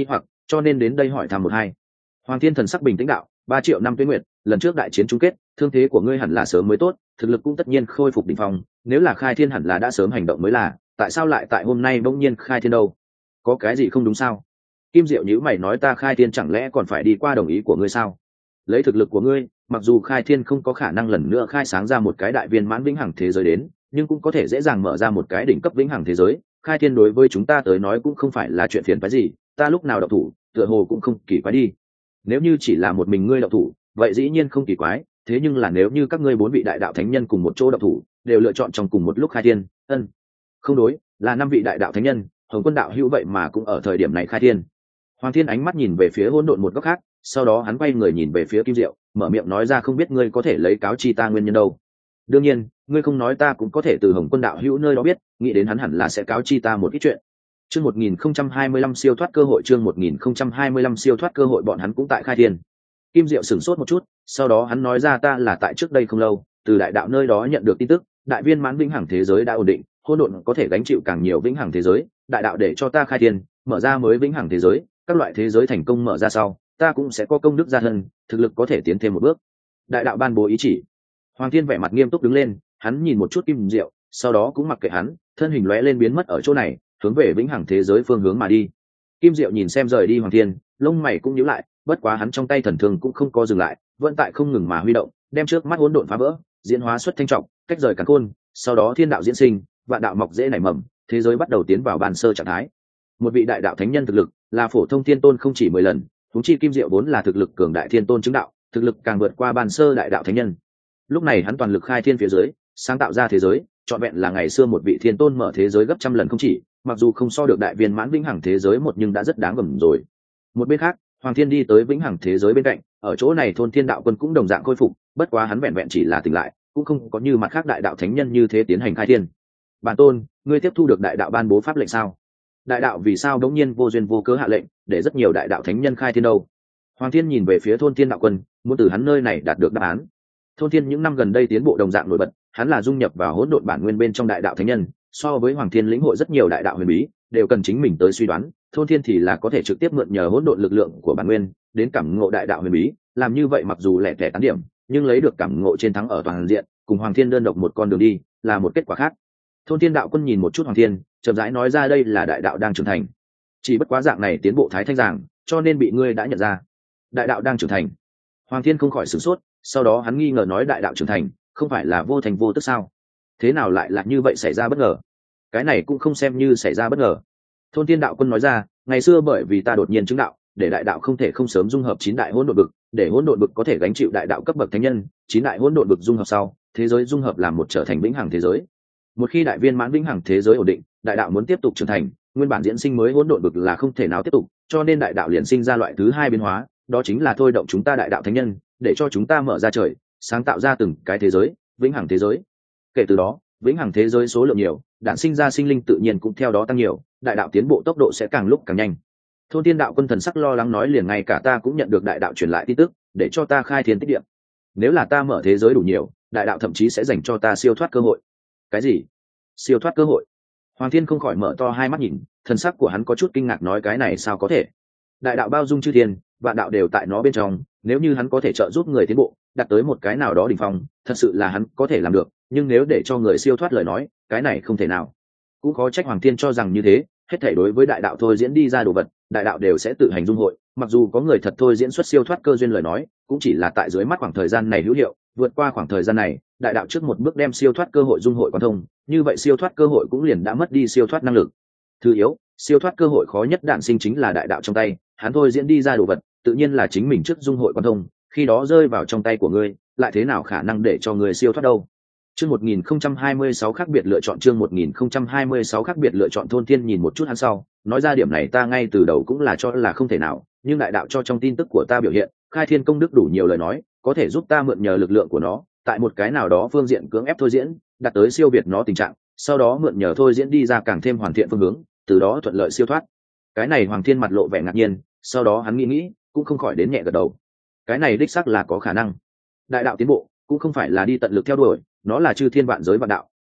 cho nên đến đây hỏi thăm một hai. Hoàng Thiên thần sắc bình tĩnh đạo, 3 triệu năm tuế nguyệt, lần trước đại chiến chung kết, thương thế của ngươi hẳn là sớm mới tốt, thực lực cũng tất nhiên khôi phục đỉnh phong, nếu là khai thiên hẳn là đã sớm hành động mới là, tại sao lại tại hôm nay bỗng nhiên khai thiên đâu? Có cái gì không đúng sao? Kim Diệu nhíu mày nói, ta khai thiên chẳng lẽ còn phải đi qua đồng ý của ngươi sao? Lấy thực lực của ngươi, mặc dù khai thiên không có khả năng lần nữa khai sáng ra một cái đại viên mãn vĩnh hằng thế giới đến, nhưng cũng có thể dễ dàng mở ra một cái đỉnh cấp vĩnh hằng thế giới. Khai thiên đối với chúng ta tới nói cũng không phải là chuyện phiền phức gì, ta lúc nào động thủ, tựa hồ cũng không kỳ quái đi. Nếu như chỉ là một mình ngươi động thủ, vậy dĩ nhiên không kỳ quái, thế nhưng là nếu như các ngươi 4 vị đại đạo thánh nhân cùng một chỗ động thủ, đều lựa chọn trong cùng một lúc khai thiên, không đối, là 5 vị đại đạo thánh nhân, Hồng Quân đạo hữu vậy mà cũng ở thời điểm này khai thiên. Hoàng Thiên ánh mắt nhìn về phía hỗn độn một góc khác, sau đó hắn quay người nhìn về phía Kim Diệu, mở miệng nói ra, không biết ngươi có thể lấy cáo chi ta nguyên nhân đâu. Đương nhiên, ngươi không nói ta cũng có thể từ Hồng Quân đạo hữu nơi đó biết, nghĩ đến hắn hẳn là sẽ cáo chi ta một ít chuyện. Chương 1025 siêu thoát cơ hội, chương 1025 siêu thoát cơ hội, bọn hắn cũng tại khai thiên. Kim Diệu sửng sốt một chút, sau đó hắn nói ra, ta là tại trước đây không lâu, từ đại đạo nơi đó nhận được tin tức, đại viên mãn vĩnh hằng thế giới đã ổn định, hỗn độn có thể gánh chịu càng nhiều vĩnh hằng thế giới, đại đạo để cho ta khai thiên, mở ra mới vĩnh hằng thế giới, các loại thế giới thành công mở ra sau, ta cũng sẽ có công đức gia thân, thực lực có thể tiến thêm một bước. Đại đạo ban bố ý chỉ. Hoàng Thiên vẻ mặt nghiêm túc đứng lên, hắn nhìn một chút Kim Diệu, sau đó cũng mặc kệ hắn, thân hình lóe lên biến mất ở chỗ này, hướng về vĩnh hằng thế giới phương hướng mà đi. Kim Diệu nhìn xem rời đi Hoàng Thiên, lông mày cũng nhíu lại, bất quá hắn trong tay thần thương cũng không có dừng lại, vẫn tại không ngừng mà huy động, đem trước mắt hỗn độn phá vỡ, diễn hóa xuất thanh trọng, cách rời càn khôn, sau đó thiên đạo diễn sinh, vạn đạo mọc dễ nảy mầm, thế giới bắt đầu tiến vào bàn sơ trạng thái. Một vị đại đạo thánh nhân thực lực là phổ thông thiên tôn không chỉ 10 lần, huống chi Kim Diệu vốn là thực lực cường đại thiên tôn chứng đạo, thực lực càng vượt qua bàn sơ đại đạo thánh nhân. Lúc này hắn toàn lực khai thiên phía dưới, sáng tạo ra thế giới, trọn vẹn là ngày xưa một vị thiên tôn mở thế giới gấp trăm lần không chỉ, mặc dù không so được đại viên mãn vĩnh hằng thế giới một nhưng đã rất đáng gầm rồi. Một bên khác, Hoàng Thiên đi tới vĩnh hằng thế giới bên cạnh, ở chỗ này thôn thiên đạo quân cũng đồng dạng khôi phục, bất quá hắn vẹn vẹn chỉ là tỉnh lại, cũng không có như mặt khác đại đạo thánh nhân như thế tiến hành khai thiên. Bản tôn, ngươi tiếp thu được đại đạo ban bố pháp lệnh sao? Đại đạo vì sao đống nhiên vô duyên vô cớ hạ lệnh để rất nhiều đại đạo thánh nhân khai thiên đâu? Hoàng Thiên nhìn về phía thôn thiên đạo quân, muốn từ hắn nơi này đạt được đáp án. Thôn thiên những năm gần đây tiến bộ đồng dạng nổi bật, hắn là dung nhập vào hỗn độn bản nguyên bên trong đại đạo thánh nhân, so với Hoàng Thiên lĩnh hội rất nhiều đại đạo huyền bí, đều cần chính mình tới suy đoán. Thôn thiên thì là có thể trực tiếp mượn nhờ hỗn độn lực lượng của bản nguyên đến cảm ngộ đại đạo huyền bí, làm như vậy mặc dù lẻ tẻ tán điểm, nhưng lấy được cảm ngộ trên thắng ở toàn diện, cùng Hoàng Thiên đơn độc một con đường đi, là một kết quả khác. Thôn thiên đạo quân nhìn một chút Hoàng Thiên, chậm rãi nói ra, đây là đại đạo đang trưởng thành, chỉ bất quá dạng này tiến bộ thái thanh giảng, cho nên bị ngươi đã nhận ra. Đại đạo đang trưởng thành. Hoàng Thiên không khỏi sửng sốt, sau đó hắn nghi ngờ nói, đại đạo trưởng thành không phải là vô thành vô tức sao? Thế nào lại là như vậy xảy ra bất ngờ? Cái này cũng không xem như xảy ra bất ngờ. Thôn thiên đạo quân nói ra, ngày xưa bởi vì ta đột nhiên chứng đạo, để đại đạo không thể không sớm dung hợp 9 đại hỗn độn vực, để hỗn độn vực có thể gánh chịu đại đạo cấp bậc thánh nhân, 9 đại hỗn độn vực dung hợp sau, thế giới dung hợp làm một trở thành vĩnh hằng thế giới. Một khi đại viên mãn vĩnh hằng thế giới ổn định, đại đạo muốn tiếp tục trưởng thành, nguyên bản diễn sinh mới hỗn độn vực là không thể nào tiếp tục, cho nên đại đạo liền sinh ra loại thứ hai biến hóa, đó chính là thôi động chúng ta đại đạo thánh nhân, để cho chúng ta mở ra trời, sáng tạo ra từng cái thế giới, vĩnh hằng thế giới. Kể từ đó, vĩnh hằng thế giới số lượng nhiều, đản sinh ra sinh linh tự nhiên cũng theo đó tăng nhiều, đại đạo tiến bộ tốc độ sẽ càng lúc càng nhanh. Thôn thiên đạo quân thần sắc lo lắng nói, liền ngay cả ta cũng nhận được đại đạo truyền lại tin tức, để cho ta khai thiên tích địa. Nếu là ta mở thế giới đủ nhiều, đại đạo thậm chí sẽ dành cho ta siêu thoát cơ hội. Cái gì? Siêu thoát cơ hội? Hoàng Thiên không khỏi mở to hai mắt nhìn, thần sắc của hắn có chút kinh ngạc nói, cái này sao có thể? Đại đạo bao dung chư thiên, vạn đạo đều tại nó bên trong, nếu như hắn có thể trợ giúp người tiến bộ, đạt tới một cái nào đó đỉnh phong, thật sự là hắn có thể làm được, nhưng nếu để cho người siêu thoát lời nói, cái này không thể nào. Cũng khó trách Hoàng Thiên cho rằng như thế, hết thảy đối với đại đạo thôi diễn đi ra đồ vật, đại đạo đều sẽ tự hành dung hội, mặc dù có người thật thôi diễn xuất siêu thoát cơ duyên lời nói, cũng chỉ là tại dưới mắt khoảng thời gian này hữu hiệu, vượt qua khoảng thời gian này, đại đạo trước một bước đem siêu thoát cơ hội dung hội quan thông, như vậy siêu thoát cơ hội cũng liền đã mất đi siêu thoát năng lực. Thứ yếu, siêu thoát cơ hội khó nhất đạn sinh chính là đại đạo trong tay, hắn thôi diễn đi ra đồ vật, tự nhiên là chính mình trước dung hội quan thông, khi đó rơi vào trong tay của ngươi, lại thế nào khả năng để cho người siêu thoát đâu. Chương 1026 khác biệt lựa chọn, chương 1026 khác biệt lựa chọn. Thôn Thiên nhìn một chút hắn sau, nói ra, điểm này ta ngay từ đầu cũng là cho là không thể nào, nhưng đại đạo cho trong tin tức của ta biểu hiện, khai thiên công đức đủ nhiều lời nói, có thể giúp ta mượn nhờ lực lượng của nó, tại một cái nào đó phương diện cưỡng ép thôi diễn, đạt tới siêu việt nó tình trạng, sau đó mượn nhờ thôi diễn đi ra càng thêm hoàn thiện phương hướng, từ đó thuận lợi siêu thoát. Cái này Hoàng Thiên mặt lộ vẻ ngạc nhiên, sau đó hắn nghĩ, cũng không khỏi đến nhẹ gật đầu. Cái này đích xác là có khả năng. Đại đạo tiến bộ cũng không phải là đi tận lực theo đuổi, nó là chư thiên vạn giới vạn đạo,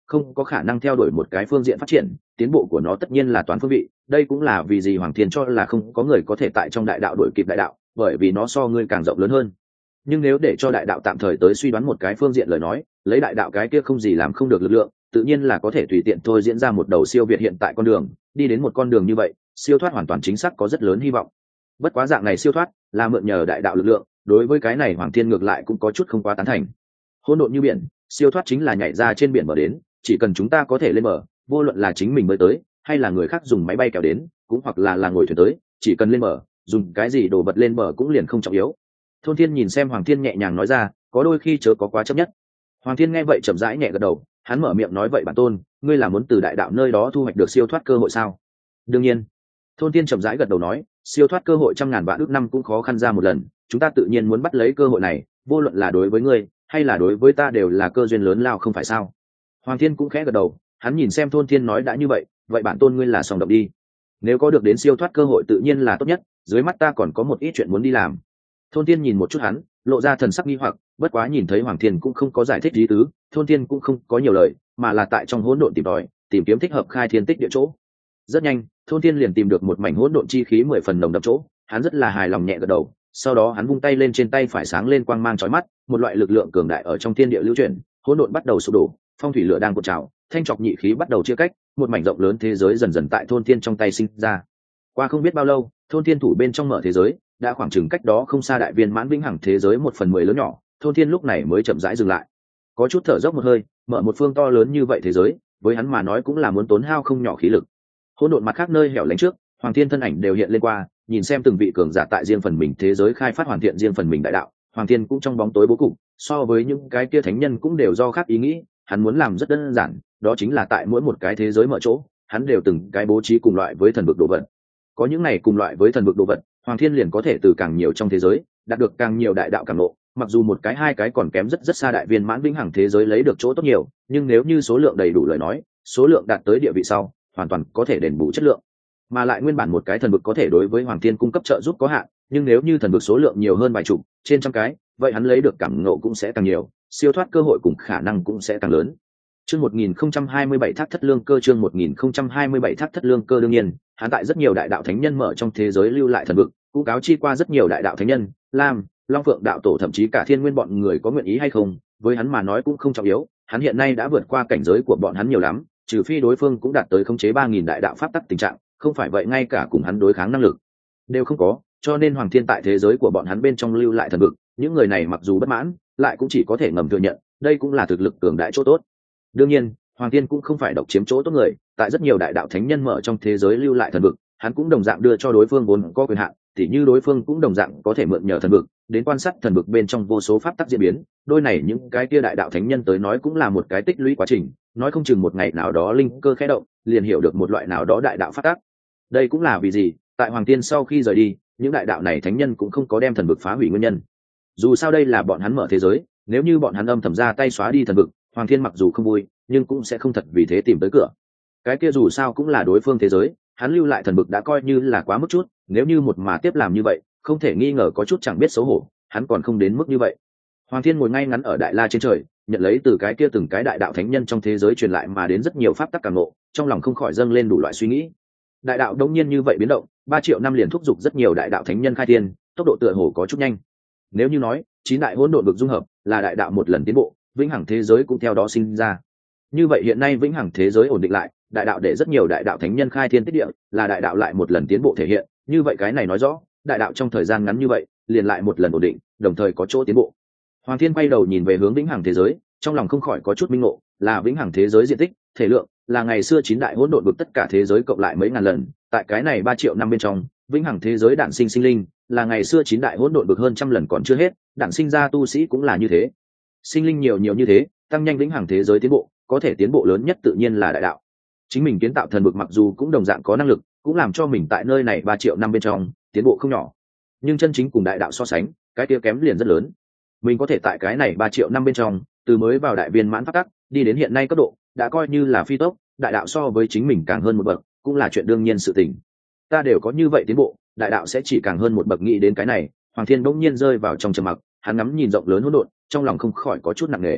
không có khả năng theo đuổi một cái phương diện phát triển, tiến bộ của nó tất nhiên là toàn phương vị. Đây cũng là vì gì Hoàng Thiên cho là không có người có thể tại trong đại đạo đuổi kịp đại đạo, bởi vì nó so ngươi càng rộng lớn hơn. Nhưng nếu để cho đại đạo tạm thời tới suy đoán một cái phương diện lời nói, lấy đại đạo cái kia không gì làm không được lực lượng, tự nhiên là có thể tùy tiện thôi diễn ra một đầu siêu việt hiện tại con đường, đi đến một con đường như vậy, siêu thoát hoàn toàn chính xác có rất lớn hy vọng. Bất quá dạng này siêu thoát là mượn nhờ đại đạo lực lượng, đối với cái này Hoàng Thiên ngược lại cũng có chút không quá tán thành. Hỗn độn như biển, siêu thoát chính là nhảy ra trên biển bờ đến, chỉ cần chúng ta có thể lên bờ, vô luận là chính mình mới tới hay là người khác dùng máy bay kéo đến, cũng hoặc là ngồi thuyền tới, chỉ cần lên bờ, dùng cái gì đổ bật lên bờ cũng liền không trọng yếu. Thôn Thiên nhìn xem Hoàng Thiên nhẹ nhàng nói ra, có đôi khi chớ có quá chấp nhất. Hoàng Thiên nghe vậy chậm rãi nhẹ gật đầu, hắn mở miệng nói vậy bản tôn, ngươi là muốn từ đại đạo nơi đó thu hoạch được siêu thoát cơ hội sao? Đương nhiên. Thôn Thiên chậm rãi gật đầu nói, siêu thoát cơ hội trăm ngàn vạn ước năm cũng khó khăn ra một lần, chúng ta tự nhiên muốn bắt lấy cơ hội này, vô luận là đối với ngươi hay là đối với ta đều là cơ duyên lớn lao không phải sao? Hoàng Thiên cũng khẽ gật đầu, hắn nhìn xem Thôn Thiên nói đã như vậy, vậy bản tôn ngươi là song động đi. Nếu có được đến siêu thoát cơ hội tự nhiên là tốt nhất, dưới mắt ta còn có một ít chuyện muốn đi làm. Thôn Thiên nhìn một chút hắn, lộ ra thần sắc nghi hoặc, bất quá nhìn thấy Hoàng Thiên cũng không có giải thích lý tứ, Thôn Thiên cũng không có nhiều lời, mà là tại trong hỗn độn tìm kiếm thích hợp khai thiên tích địa chỗ. Rất nhanh, Thôn Thiên liền tìm được một mảnh hỗn độn chi khí 10 phần nồng đậm chỗ, hắn rất là hài lòng nhẹ gật đầu, sau đó hắn vung tay lên, trên tay phải sáng lên quang mang chói mắt, một loại lực lượng cường đại ở trong thiên địa lưu chuyển, hỗn độn bắt đầu sụp đổ, phong thủy lửa đang cuộn trào, thanh trọc nhị khí bắt đầu chia cách, một mảnh rộng lớn thế giới dần dần tại Thôn Thiên trong tay sinh ra. Qua không biết bao lâu, Thôn Thiên thủ bên trong mở thế giới đã khoảng chừng cách đó không xa đại viên mãn vĩnh hằng thế giới 1/10 lớn nhỏ, Thôn Thiên lúc này mới chậm rãi dừng lại, có chút thở dốc một hơi, mở một phương to lớn như vậy thế giới, với hắn mà nói cũng là muốn tốn hao không nhỏ khí lực. Hỗn độn mặt khác nơi hẻo lánh trước, Hoàng Thiên thân ảnh đều hiện lên qua, nhìn xem từng vị cường giả tại riêng phần mình thế giới khai phát hoàn thiện riêng phần mình đại đạo, Hoàng Thiên cũng trong bóng tối bố cục, so với những cái kia thánh nhân cũng đều do khác ý nghĩ, hắn muốn làm rất đơn giản, đó chính là tại mỗi một cái thế giới mở chỗ, hắn đều từng cái bố trí cùng loại với thần vực đồ vật. Có những này cùng loại với thần vực đồ vật, Hoàng Thiên liền có thể từ càng nhiều trong thế giới đạt được càng nhiều đại đạo càng lộ, mặc dù một cái hai cái còn kém rất rất xa đại viên mãn vĩnh hằng thế giới lấy được chỗ tốt nhiều, nhưng nếu như số lượng đầy đủ lời nói, số lượng đạt tới địa vị sau, hoàn toàn có thể đền bù chất lượng. Mà lại nguyên bản một cái thần vực có thể đối với Hoàng Thiên cung cấp trợ giúp có hạn, nhưng nếu như thần vực số lượng nhiều hơn vài chục, trên trăm cái, vậy hắn lấy được cảm ngộ cũng sẽ càng nhiều, siêu thoát cơ hội cùng khả năng cũng sẽ càng lớn. Chương 1027 thác thất lương cơ, chương 1027 thác thất lương cơ. Đương nhiên, hắn tại rất nhiều đại đạo thánh nhân mở trong thế giới lưu lại thần vực, cũng cáo chi qua rất nhiều đại đạo thánh nhân, Lam, Long Phượng đạo tổ thậm chí cả Thiên Nguyên bọn người có nguyện ý hay không, với hắn mà nói cũng không trọng yếu, hắn hiện nay đã vượt qua cảnh giới của bọn hắn nhiều lắm, trừ phi đối phương cũng đạt tới khống chế 3000 đại đạo pháp tắc tình trạng, không phải vậy ngay cả cùng hắn đối kháng năng lực đều không có, cho nên Hoàng Thiên tại thế giới của bọn hắn bên trong lưu lại thần vực, những người này mặc dù bất mãn, lại cũng chỉ có thể ngầm thừa nhận, đây cũng là thực lực cường đại chỗ tốt. Đương nhiên, Hoàng Thiên cũng không phải độc chiếm chỗ tốt người, tại rất nhiều đại đạo thánh nhân mở trong thế giới lưu lại thần vực, hắn cũng đồng dạng đưa cho đối phương vốn có quyền hạn, tỉ như đối phương cũng đồng dạng có thể mượn nhờ thần vực đến quan sát thần vực bên trong vô số pháp tắc diễn biến, đôi này những cái kia đại đạo thánh nhân tới nói cũng là một cái tích lũy quá trình, nói không chừng một ngày nào đó linh cơ khẽ động, liền hiểu được một loại nào đó đại đạo pháp tắc. Đây cũng là vì gì, tại Hoàng Thiên sau khi rời đi, những đại đạo này thánh nhân cũng không có đem thần vực phá hủy nguyên nhân. Dù sao đây là bọn hắn mở thế giới, nếu như bọn hắn âm thầm ra tay xóa đi thần vực, Hoàng Thiên mặc dù không vui, nhưng cũng sẽ không thật vì thế tìm tới cửa. Cái kia dù sao cũng là đối phương thế giới, hắn lưu lại thần vực đã coi như là quá mức chút, nếu như một mà tiếp làm như vậy, không thể nghi ngờ có chút chẳng biết xấu hổ, hắn còn không đến mức như vậy. Hoàng Thiên ngồi ngay ngắn ở đại la trên trời, nhận lấy từ cái kia từng cái đại đạo thánh nhân trong thế giới truyền lại mà đến rất nhiều pháp tắc cảm ngộ, trong lòng không khỏi dâng lên đủ loại suy nghĩ. Đại đạo đống nhiên như vậy biến động, 3 triệu năm liền thúc giục rất nhiều đại đạo thánh nhân khai thiên, tốc độ tựa hồ có chút nhanh. Nếu như nói, 9 đại hỗn độn vực dung hợp là đại đạo một lần tiến bộ, vĩnh hằng thế giới cũng theo đó sinh ra. Như vậy hiện nay vĩnh hằng thế giới ổn định lại, đại đạo để rất nhiều đại đạo thánh nhân khai thiên tích địa, là đại đạo lại một lần tiến bộ thể hiện, như vậy cái này nói rõ, đại đạo trong thời gian ngắn như vậy, liền lại một lần ổn định, đồng thời có chỗ tiến bộ. Hoàng Thiên quay đầu nhìn về hướng vĩnh hằng thế giới, trong lòng không khỏi có chút minh ngộ, là vĩnh hằng thế giới diện tích, thể lượng, là ngày xưa 9 đại hỗn độn vực tất cả thế giới cộng lại mấy ngàn lần, tại cái này 3 triệu năm bên trong, vĩnh hằng thế giới đản sinh sinh linh, là ngày xưa 9 đại hỗn độn vực hơn trăm lần còn chưa hết, đản sinh ra tu sĩ cũng là như thế. Sinh linh nhiều nhiều như thế, tăng nhanh vĩnh hằng thế giới tiến bộ, có thể tiến bộ lớn nhất tự nhiên là đại đạo. Chính mình kiến tạo thần vực mặc dù cũng đồng dạng có năng lực, cũng làm cho mình tại nơi này 3 triệu năm bên trong tiến bộ không nhỏ, nhưng chân chính cùng đại đạo so sánh, cái kia kém liền rất lớn. Mình có thể tại cái này 3 triệu năm bên trong, từ mới vào đại viên mãn pháp tắc, đi đến hiện nay cấp độ, đã coi như là phi tốc, đại đạo so với chính mình càng hơn một bậc, cũng là chuyện đương nhiên sự tình. Ta đều có như vậy tiến bộ, đại đạo sẽ chỉ càng hơn một bậc, nghĩ đến cái này, Hoàng Thiên bỗng nhiên rơi vào trong trầm mặc, hắn ngắm nhìn rộng lớn hỗn độn, trong lòng không khỏi có chút nặng nề.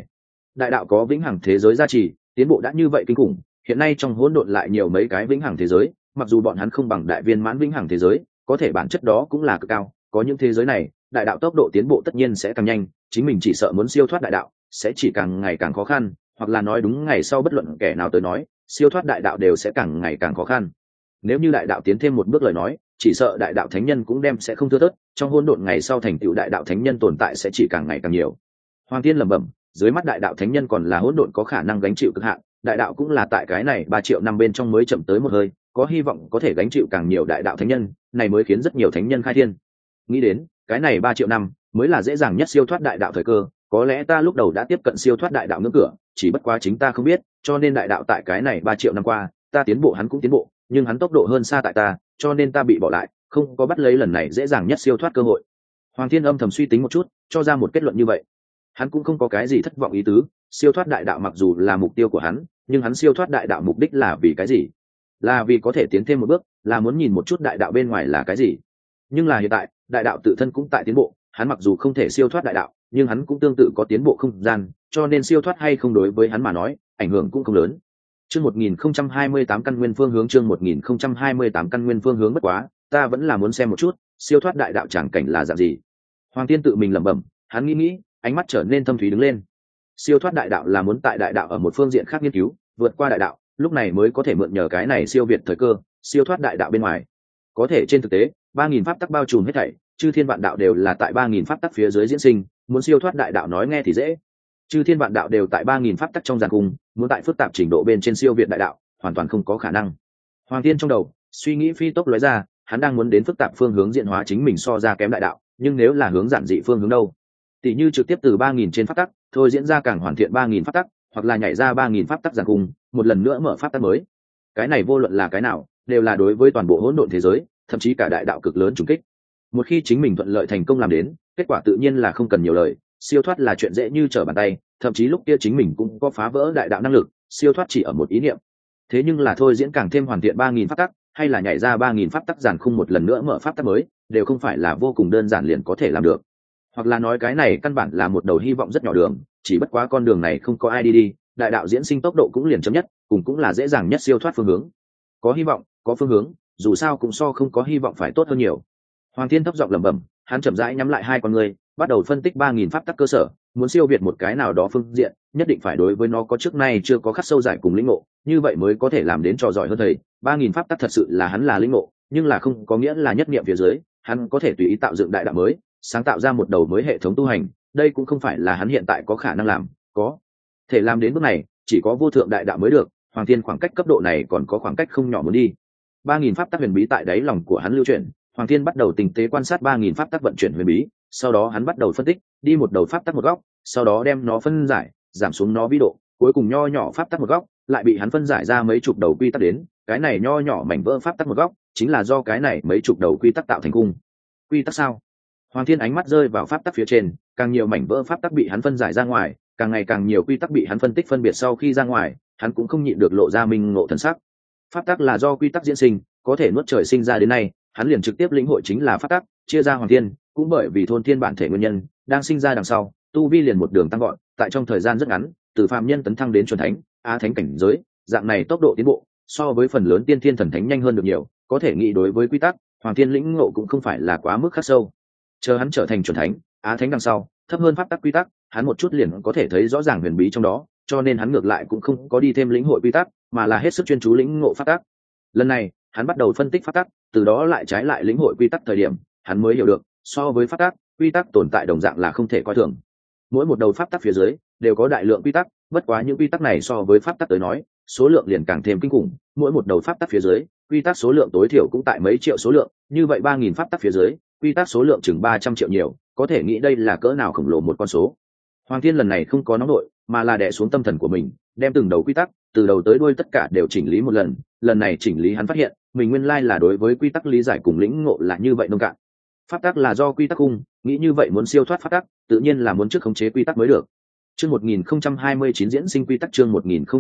đại đạo có vĩnh hằng thế giới gia trì, tiến bộ đã như vậy kinh khủng, hiện nay trong hỗn độn lại nhiều mấy cái vĩnh hằng thế giới, mặc dù bọn hắn không bằng đại viên mãn vĩnh hằng thế giới, có thể bản chất đó cũng là cực cao, có những thế giới này, đại đạo tốc độ tiến bộ tất nhiên sẽ càng nhanh, chính mình chỉ sợ muốn siêu thoát đại đạo, sẽ chỉ càng ngày càng khó khăn, hoặc là nói đúng ngày sau bất luận kẻ nào tới nói, siêu thoát đại đạo đều sẽ càng ngày càng khó khăn. Nếu như đại đạo tiến thêm một bước lời nói, chỉ sợ đại đạo thánh nhân cũng đem sẽ không thưa thớt, trong hỗn độn ngày sau thành tựu đại đạo thánh nhân tồn tại sẽ chỉ càng ngày càng nhiều. Hoàng Tiên lẩm bẩm, dưới mắt đại đạo thánh nhân còn là hỗn độn có khả năng gánh chịu cực hạn, đại đạo cũng là tại cái này 3 triệu năm bên trong mới chậm tới một hơi, có hy vọng có thể gánh chịu càng nhiều đại đạo thánh nhân, này mới khiến rất nhiều thánh nhân khai thiên. Nghĩ đến, cái này 3 triệu năm mới là dễ dàng nhất siêu thoát đại đạo thời cơ, có lẽ ta lúc đầu đã tiếp cận siêu thoát đại đạo ngưỡng cửa, chỉ bất quá chính ta không biết, cho nên đại đạo tại cái này 3 triệu năm qua, ta tiến bộ hắn cũng tiến bộ, nhưng hắn tốc độ hơn xa tại ta, cho nên ta bị bỏ lại, không có bắt lấy lần này dễ dàng nhất siêu thoát cơ hội. Hoàng Thiên âm thầm suy tính một chút, cho ra một kết luận như vậy. Hắn cũng không có cái gì thất vọng ý tứ, siêu thoát đại đạo mặc dù là mục tiêu của hắn, nhưng hắn siêu thoát đại đạo mục đích là vì cái gì? Là vì có thể tiến thêm một bước, là muốn nhìn một chút đại đạo bên ngoài là cái gì. Nhưng là hiện tại, đại đạo tự thân cũng tại tiến bộ, hắn mặc dù không thể siêu thoát đại đạo, nhưng hắn cũng tương tự có tiến bộ không gian, cho nên siêu thoát hay không đối với hắn mà nói, ảnh hưởng cũng không lớn. Chương 1028 căn nguyên phương hướng, chương 1028 căn nguyên phương hướng, bất quá, ta vẫn là muốn xem một chút, siêu thoát đại đạo chẳng cảnh là dạng gì. Hoàng Tiên tự mình lẩm bẩm, hắn nghĩ, ánh mắt trở nên thâm thúy đứng lên. Siêu thoát đại đạo là muốn tại đại đạo ở một phương diện khác nghiên cứu, vượt qua đại đạo, lúc này mới có thể mượn nhờ cái này siêu việt thời cơ, siêu thoát đại đạo bên ngoài. Có thể trên thực tế, 3000 pháp tắc bao trùm hết thảy, chư thiên vạn đạo đều là tại 3000 pháp tắc phía dưới diễn sinh, muốn siêu thoát đại đạo nói nghe thì dễ. Chư thiên vạn đạo đều tại 3000 pháp tắc trong giàn cung, muốn tại phức tạp trình độ bên trên siêu việt đại đạo, hoàn toàn không có khả năng. Hoàng Tiên trong đầu, suy nghĩ phi tốc lóe ra, hắn đang muốn đến phức tạp phương hướng diễn hóa chính mình so ra kém đại đạo, nhưng nếu là hướng giản dị phương hướng đâu? Tỷ như trực tiếp từ 3000 trên pháp tắc, thôi diễn ra càng hoàn thiện 3000 pháp tắc, hoặc là nhảy ra 3000 pháp tắc giàn cung, một lần nữa mở pháp tắc mới. Cái này vô luận là cái nào, đều là đối với toàn bộ hỗn độn thế giới, thậm chí cả đại đạo cực lớn trùng kích. Một khi chính mình thuận lợi thành công làm đến, kết quả tự nhiên là không cần nhiều lời, siêu thoát là chuyện dễ như trở bàn tay, thậm chí lúc kia chính mình cũng có phá vỡ đại đạo năng lực, siêu thoát chỉ ở một ý niệm. Thế nhưng là thôi diễn càng thêm hoàn thiện 3000 pháp tắc, hay là nhảy ra 3000 pháp tắc giàn khung một lần nữa mở pháp tắc mới, đều không phải là vô cùng đơn giản liền có thể làm được. Hoặc là nói cái này căn bản là một đầu hy vọng rất nhỏ đường, chỉ bất quá con đường này không có ai đi, đại đạo diễn sinh tốc độ cũng liền chấm nhất, cùng cũng là dễ dàng nhất siêu thoát phương hướng. Có hy vọng, có phương hướng, dù sao cũng so không có hy vọng phải tốt hơn nhiều. Hoàng Thiên thấp giọng lẩm bẩm, hắn chậm rãi nhắm lại hai con người, bắt đầu phân tích 3000 pháp tắc cơ sở, muốn siêu việt một cái nào đó phương diện, nhất định phải đối với nó có trước nay chưa có khắc sâu giải cùng lĩnh ngộ, như vậy mới có thể làm đến trò giỏi hơn thầy. 3000 pháp tắc thật sự là hắn là lĩnh ngộ, nhưng là không có nghĩa là nhất niệm phía dưới, hắn có thể tùy ý tạo dựng đại đạo mới, sáng tạo ra một đầu mới hệ thống tu hành, đây cũng không phải là hắn hiện tại có khả năng làm, có thể làm đến bước này, chỉ có vô thượng đại đạo mới được. Hoàng Thiên khoảng cách cấp độ này còn có khoảng cách không nhỏ muốn đi. 3000 pháp tắc huyền bí tại đáy lòng của hắn lưu chuyển, Hoàng Thiên bắt đầu tinh tế quan sát 3000 pháp tắc vận chuyển huyền bí, sau đó hắn bắt đầu phân tích, đi một đầu pháp tắc một góc, sau đó đem nó phân giải, giảm xuống nó vĩ độ, cuối cùng nho nhỏ pháp tắc một góc, lại bị hắn phân giải ra mấy chục đầu quy tắc đến, cái này nho nhỏ mảnh vỡ pháp tắc một góc, chính là do cái này mấy chục đầu quy tắc tạo thành cung. Quy tắc sao? Hoàng Thiên ánh mắt rơi vào pháp tắc phía trên, càng nhiều mảnh vỡ pháp tắc bị hắn phân giải ra ngoài, càng ngày càng nhiều quy tắc bị hắn phân tích phân biệt sau khi ra ngoài, hắn cũng không nhịn được lộ ra minh ngộ thần sắc. Pháp tắc là do quy tắc diễn sinh, có thể nuốt trời sinh ra đến nay, hắn liền trực tiếp lĩnh hội chính là pháp tắc, chia ra Hoàng Thiên, cũng bởi vì thôn thiên bản thể nguyên nhân, đang sinh ra đằng sau, tu vi liền một đường tăng gọn, tại trong thời gian rất ngắn, từ phàm nhân tấn thăng đến chuẩn thánh, á thánh cảnh giới, dạng này tốc độ tiến bộ, so với phần lớn tiên thiên thần thánh nhanh hơn được nhiều, có thể nghĩ đối với quy tắc, Hoàng Thiên lĩnh ngộ cũng không phải là quá mức khắc sâu. Chờ hắn trở thành chuẩn thánh, á thánh đằng sau, thấp hơn pháp tắc quy tắc, hắn một chút liền có thể thấy rõ ràng huyền bí trong đó, cho nên hắn ngược lại cũng không có đi thêm lĩnh hội quy tắc, mà là hết sức chuyên chú lĩnh ngộ pháp tắc. Lần này, hắn bắt đầu phân tích pháp tắc, từ đó lại trái lại lĩnh hội quy tắc thời điểm, hắn mới hiểu được, so với pháp tắc, quy tắc tồn tại đồng dạng là không thể coi thường. Mỗi một đầu pháp tắc phía dưới đều có đại lượng quy tắc, bất quá những quy tắc này so với pháp tắc tới nói, số lượng liền càng thêm kinh khủng, mỗi một đầu pháp tắc phía dưới, quy tắc số lượng tối thiểu cũng tại mấy triệu số lượng, như vậy 3000 pháp tắc phía dưới, quy tắc số lượng chừng 300 triệu nhiều, có thể nghĩ đây là cỡ nào khổng lồ một con số. Hoàng Thiên lần này không có nóng nội, mà là đè xuống tâm thần của mình, đem từng đầu quy tắc, từ đầu tới đuôi tất cả đều chỉnh lý một lần, lần này chỉnh lý hắn phát hiện, mình nguyên lai là đối với quy tắc lý giải cùng lĩnh ngộ là như vậy nông cạn. Pháp tắc là do quy tắc cung, nghĩ như vậy muốn siêu thoát pháp tắc, tự nhiên là muốn trước khống chế quy tắc mới được. Chương 1029 diễn sinh quy tắc, chương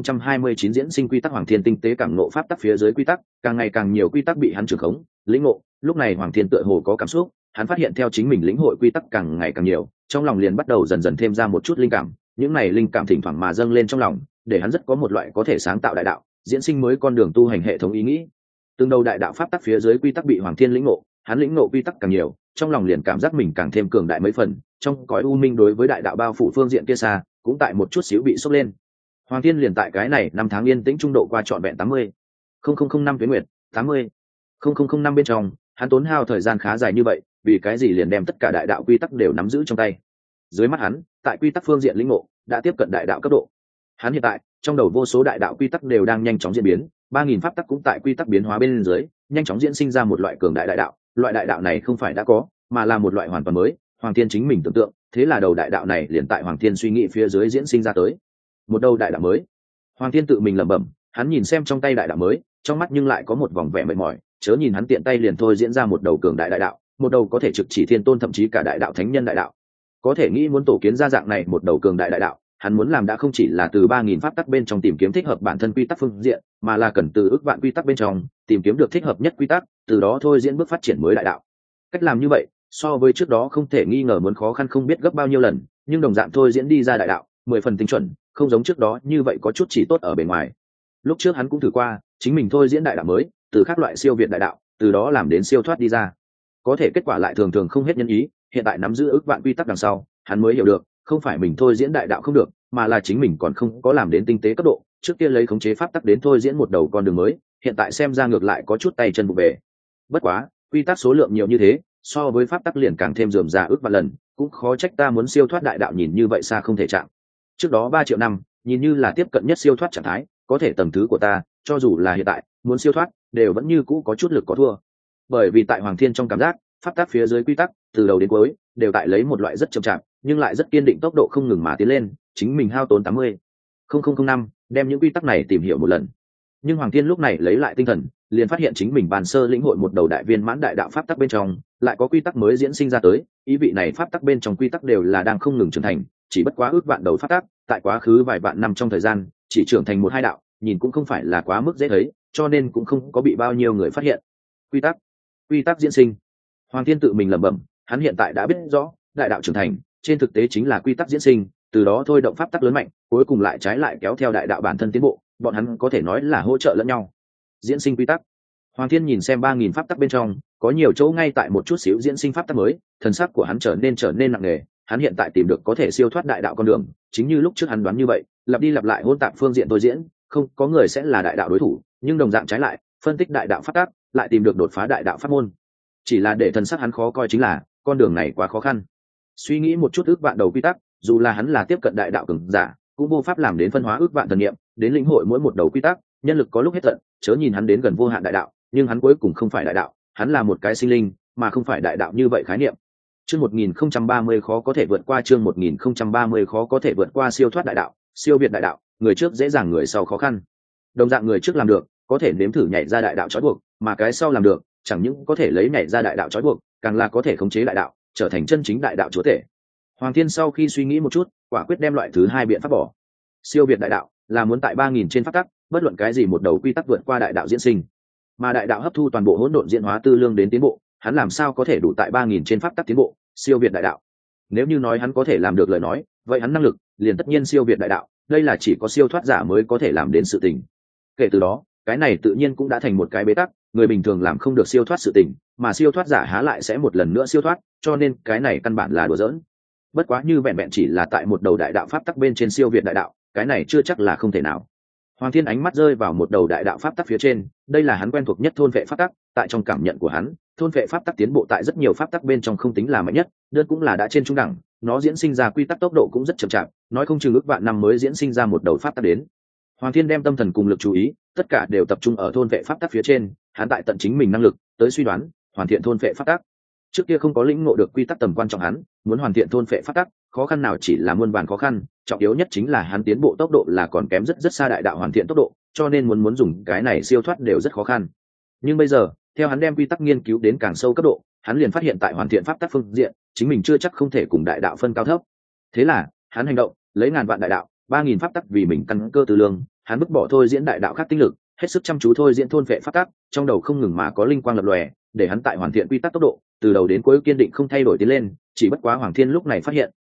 1029 diễn sinh quy tắc. Hoàng Thiên tinh tế cảm ngộ pháp tắc phía dưới quy tắc, càng ngày càng nhiều quy tắc bị hắn trưởng khống, lĩnh ngộ, lúc này Hoàng Thiên tựa hồ có cảm xúc, hắn phát hiện theo chính mình lĩnh hội quy tắc càng ngày càng nhiều, trong lòng liền bắt đầu dần dần thêm ra một chút linh cảm, những này linh cảm thỉnh thoảng mà dâng lên trong lòng, để hắn rất có một loại có thể sáng tạo đại đạo, diễn sinh mới con đường tu hành hệ thống ý nghĩ. Từng đầu đại đạo pháp tắc phía dưới quy tắc bị Hoàng Thiên lĩnh ngộ, hắn lĩnh ngộ quy tắc càng nhiều, trong lòng liền cảm giác mình càng thêm cường đại mấy phần, trong cõi u minh đối với đại đạo bao phủ phương diện kia xa, cũng tại một chút xíu bị sốc lên. Hoàng Thiên liền tại cái này năm tháng yên tĩnh trung độ qua trọn vẹn 80,005 tuyến nguyệt, 80,005 bên trong, hắn tốn hao thời gian khá dài như vậy, vì cái gì liền đem tất cả đại đạo quy tắc đều nắm giữ trong tay. Dưới mắt hắn, tại quy tắc phương diện lĩnh ngộ, đã tiếp cận đại đạo cấp độ. Hắn hiện tại, trong đầu vô số đại đạo quy tắc đều đang nhanh chóng diễn biến, 3000 pháp tắc cũng tại quy tắc biến hóa bên dưới, nhanh chóng diễn sinh ra một loại cường đại đại đạo, loại đại đạo này không phải đã có, mà là một loại hoàn toàn mới, Hoàng Thiên chính mình tưởng tượng, thế là đầu đại đạo này liền tại Hoàng Thiên suy nghĩ phía dưới diễn sinh ra tới. Một đầu đại đạo mới. Hoàng Thiên tự mình lẩm bẩm, hắn nhìn xem trong tay đại đạo mới, trong mắt nhưng lại có một vòng vẻ mệt mỏi, chớ nhìn hắn tiện tay liền thôi diễn ra một đầu cường đại đại đạo, một đầu có thể trực chỉ thiên tôn thậm chí cả đại đạo thánh nhân đại đạo. Có thể nghĩ muốn tổ kiến ra dạng này một đầu cường đại đại đạo, hắn muốn làm đã không chỉ là từ 3000 pháp tắc bên trong tìm kiếm thích hợp bản thân quy tắc phương diện, mà là cần từ ước vạn quy tắc bên trong tìm kiếm được thích hợp nhất quy tắc, từ đó thôi diễn bước phát triển mới đại đạo. Cách làm như vậy, so với trước đó không thể nghi ngờ muốn khó khăn không biết gấp bao nhiêu lần, nhưng đồng dạng thôi diễn đi ra đại đạo, 10 phần tinh chuẩn, không giống trước đó như vậy có chút chỉ tốt ở bề ngoài. Lúc trước hắn cũng thử qua, chính mình thôi diễn đại đạo mới, từ các loại siêu việt đại đạo, từ đó làm đến siêu thoát đi ra. Có thể kết quả lại thường thường không hết nhân ý, hiện tại nắm giữ ước vạn quy tắc đằng sau, hắn mới hiểu được, không phải mình thôi diễn đại đạo không được, mà là chính mình còn không có làm đến tinh tế cấp độ, trước kia lấy khống chế pháp tắc đến thôi diễn một đầu con đường mới, hiện tại xem ra ngược lại có chút tay chân vụ về. Bất quá, quy tắc số lượng nhiều như thế, so với pháp tắc liền càng thêm rườm rà ước vạn lần, cũng khó trách ta muốn siêu thoát đại đạo nhìn như vậy xa không thể chạm. Trước đó 3 triệu năm, nhìn như là tiếp cận nhất siêu thoát trạng thái, có thể tầng thứ của ta, cho dù là hiện tại, muốn siêu thoát, đều vẫn như cũ có chút lực có thua. Bởi vì tại Hoàng Thiên trong cảm giác, pháp tắc phía dưới quy tắc, từ đầu đến cuối, đều tại lấy một loại rất chậm chạp, nhưng lại rất kiên định tốc độ không ngừng mà tiến lên, chính mình hao tốn 80,005, đem những quy tắc này tìm hiểu một lần. Nhưng Hoàng Thiên lúc này lấy lại tinh thần, liền phát hiện chính mình bàn sơ lĩnh hội một đầu đại viên mãn đại đạo pháp tắc bên trong, lại có quy tắc mới diễn sinh ra tới, ý vị này pháp tắc bên trong quy tắc đều là đang không ngừng trưởng thành, chỉ bất quá ước vạn đầu pháp tắc, tại quá khứ vài vạn năm trong thời gian, chỉ trưởng thành 1-2 đạo, nhìn cũng không phải là quá mức dễ thấy, cho nên cũng không có bị bao nhiêu người phát hiện. Quy tắc diễn sinh. Hoàng Thiên tự mình lẩm bẩm, hắn hiện tại đã biết rõ, đại đạo trưởng thành, trên thực tế chính là quy tắc diễn sinh, từ đó thôi động pháp tắc lớn mạnh, cuối cùng lại trái lại kéo theo đại đạo bản thân tiến bộ, bọn hắn có thể nói là hỗ trợ lẫn nhau. Diễn sinh quy tắc. Hoàng Thiên nhìn xem 3000 pháp tắc bên trong, có nhiều chỗ ngay tại một chút xíu diễn sinh pháp tắc mới, thần sắc của hắn trở nên nặng nề, hắn hiện tại tìm được có thể siêu thoát đại đạo con đường, chính như lúc trước hắn đoán như vậy, lặp đi lặp lại hỗn tạp phương diện tôi diễn, không có người sẽ là đại đạo đối thủ, nhưng đồng dạng trái lại, phân tích đại đạo pháp tắc, lại tìm được đột phá đại đạo pháp môn. Chỉ là để thần sắc hắn khó coi chính là, con đường này quá khó khăn. Suy nghĩ một chút ước vạn đầu quy tắc, dù là hắn là tiếp cận đại đạo cường giả, cũng vô pháp làm đến phân hóa ước vạn thần niệm, đến lĩnh hội mỗi một đầu quy tắc, nhân lực có lúc hết tận, chớ nhìn hắn đến gần vô hạn đại đạo, nhưng hắn cuối cùng không phải đại đạo, hắn là một cái sinh linh, mà không phải đại đạo như vậy khái niệm. Chương 1030 khó có thể vượt qua, chương 1030 khó có thể vượt qua siêu thoát đại đạo, siêu việt đại đạo, người trước dễ dàng người sau khó khăn. Đồng dạng người trước làm được, có thể nếm thử nhảy ra đại đạo trói buộc, mà cái sau làm được, chẳng những có thể lấy nhảy ra đại đạo trói buộc, càng là có thể khống chế đại đạo, trở thành chân chính đại đạo chúa tể. Hoàng Thiên sau khi suy nghĩ một chút, quả quyết đem loại thứ hai biện pháp bỏ. Siêu việt đại đạo là muốn tại 3000 trên pháp tắc, bất luận cái gì một đầu quy tắc vượt qua đại đạo diễn sinh, mà đại đạo hấp thu toàn bộ hỗn độn diễn hóa tư lương đến tiến bộ, hắn làm sao có thể đủ tại 3000 trên pháp tắc tiến bộ, siêu việt đại đạo. Nếu như nói hắn có thể làm được lời nói, vậy hắn năng lực liền tất nhiên siêu việt đại đạo, đây là chỉ có siêu thoát giả mới có thể làm đến sự tình. Kể từ đó, cái này tự nhiên cũng đã thành một cái bế tắc, người bình thường làm không được siêu thoát sự tình, mà siêu thoát giả há lại sẽ một lần nữa siêu thoát, cho nên cái này căn bản là đùa giỡn. Bất quá như vẹn vẹn chỉ là tại một đầu đại đạo pháp tắc bên trên siêu việt đại đạo, cái này chưa chắc là không thể nào. Hoàng Thiên ánh mắt rơi vào một đầu đại đạo pháp tắc phía trên, đây là hắn quen thuộc nhất thôn vệ pháp tắc, tại trong cảm nhận của hắn, thôn vệ pháp tắc tiến bộ tại rất nhiều pháp tắc bên trong không tính là mạnh nhất, đơn cũng là đã trên trung đẳng, nó diễn sinh ra quy tắc tốc độ cũng rất chậm chạp, nói không chừng ước vạn năm mới diễn sinh ra một đầu pháp tắc đến. Hoàng Thiên đem tâm thần cùng lực chú ý, tất cả đều tập trung ở thôn vệ pháp tắc phía trên, hắn tại tận chính mình năng lực, tới suy đoán, hoàn thiện thôn vệ pháp tắc. Trước kia không có lĩnh ngộ được quy tắc tầm quan trọng hắn, muốn hoàn thiện thôn vệ pháp tắc, khó khăn nào chỉ là muôn vàn khó khăn, trọng yếu nhất chính là hắn tiến bộ tốc độ là còn kém rất xa đại đạo hoàn thiện tốc độ, cho nên muốn dùng cái này siêu thoát đều rất khó khăn. Nhưng bây giờ, theo hắn đem quy tắc nghiên cứu đến càng sâu cấp độ, hắn liền phát hiện tại hoàn thiện pháp tắc phương diện, chính mình chưa chắc không thể cùng đại đạo phân cao thấp. Thế là, hắn hành động, lấy ngàn vạn đại đạo, 3000 pháp tắc vì mình căn cơ tư lương, hắn bức bỏ thôi diễn đại đạo khác tinh lực, hết sức chăm chú thôi diễn thôn vệ pháp tắc, trong đầu không ngừng mà có linh quang lập lòe, để hắn tại hoàn thiện quy tắc tốc độ, từ đầu đến cuối kiên định không thay đổi tiến lên. Chỉ bất quá Hoàng Thiên lúc này phát hiện,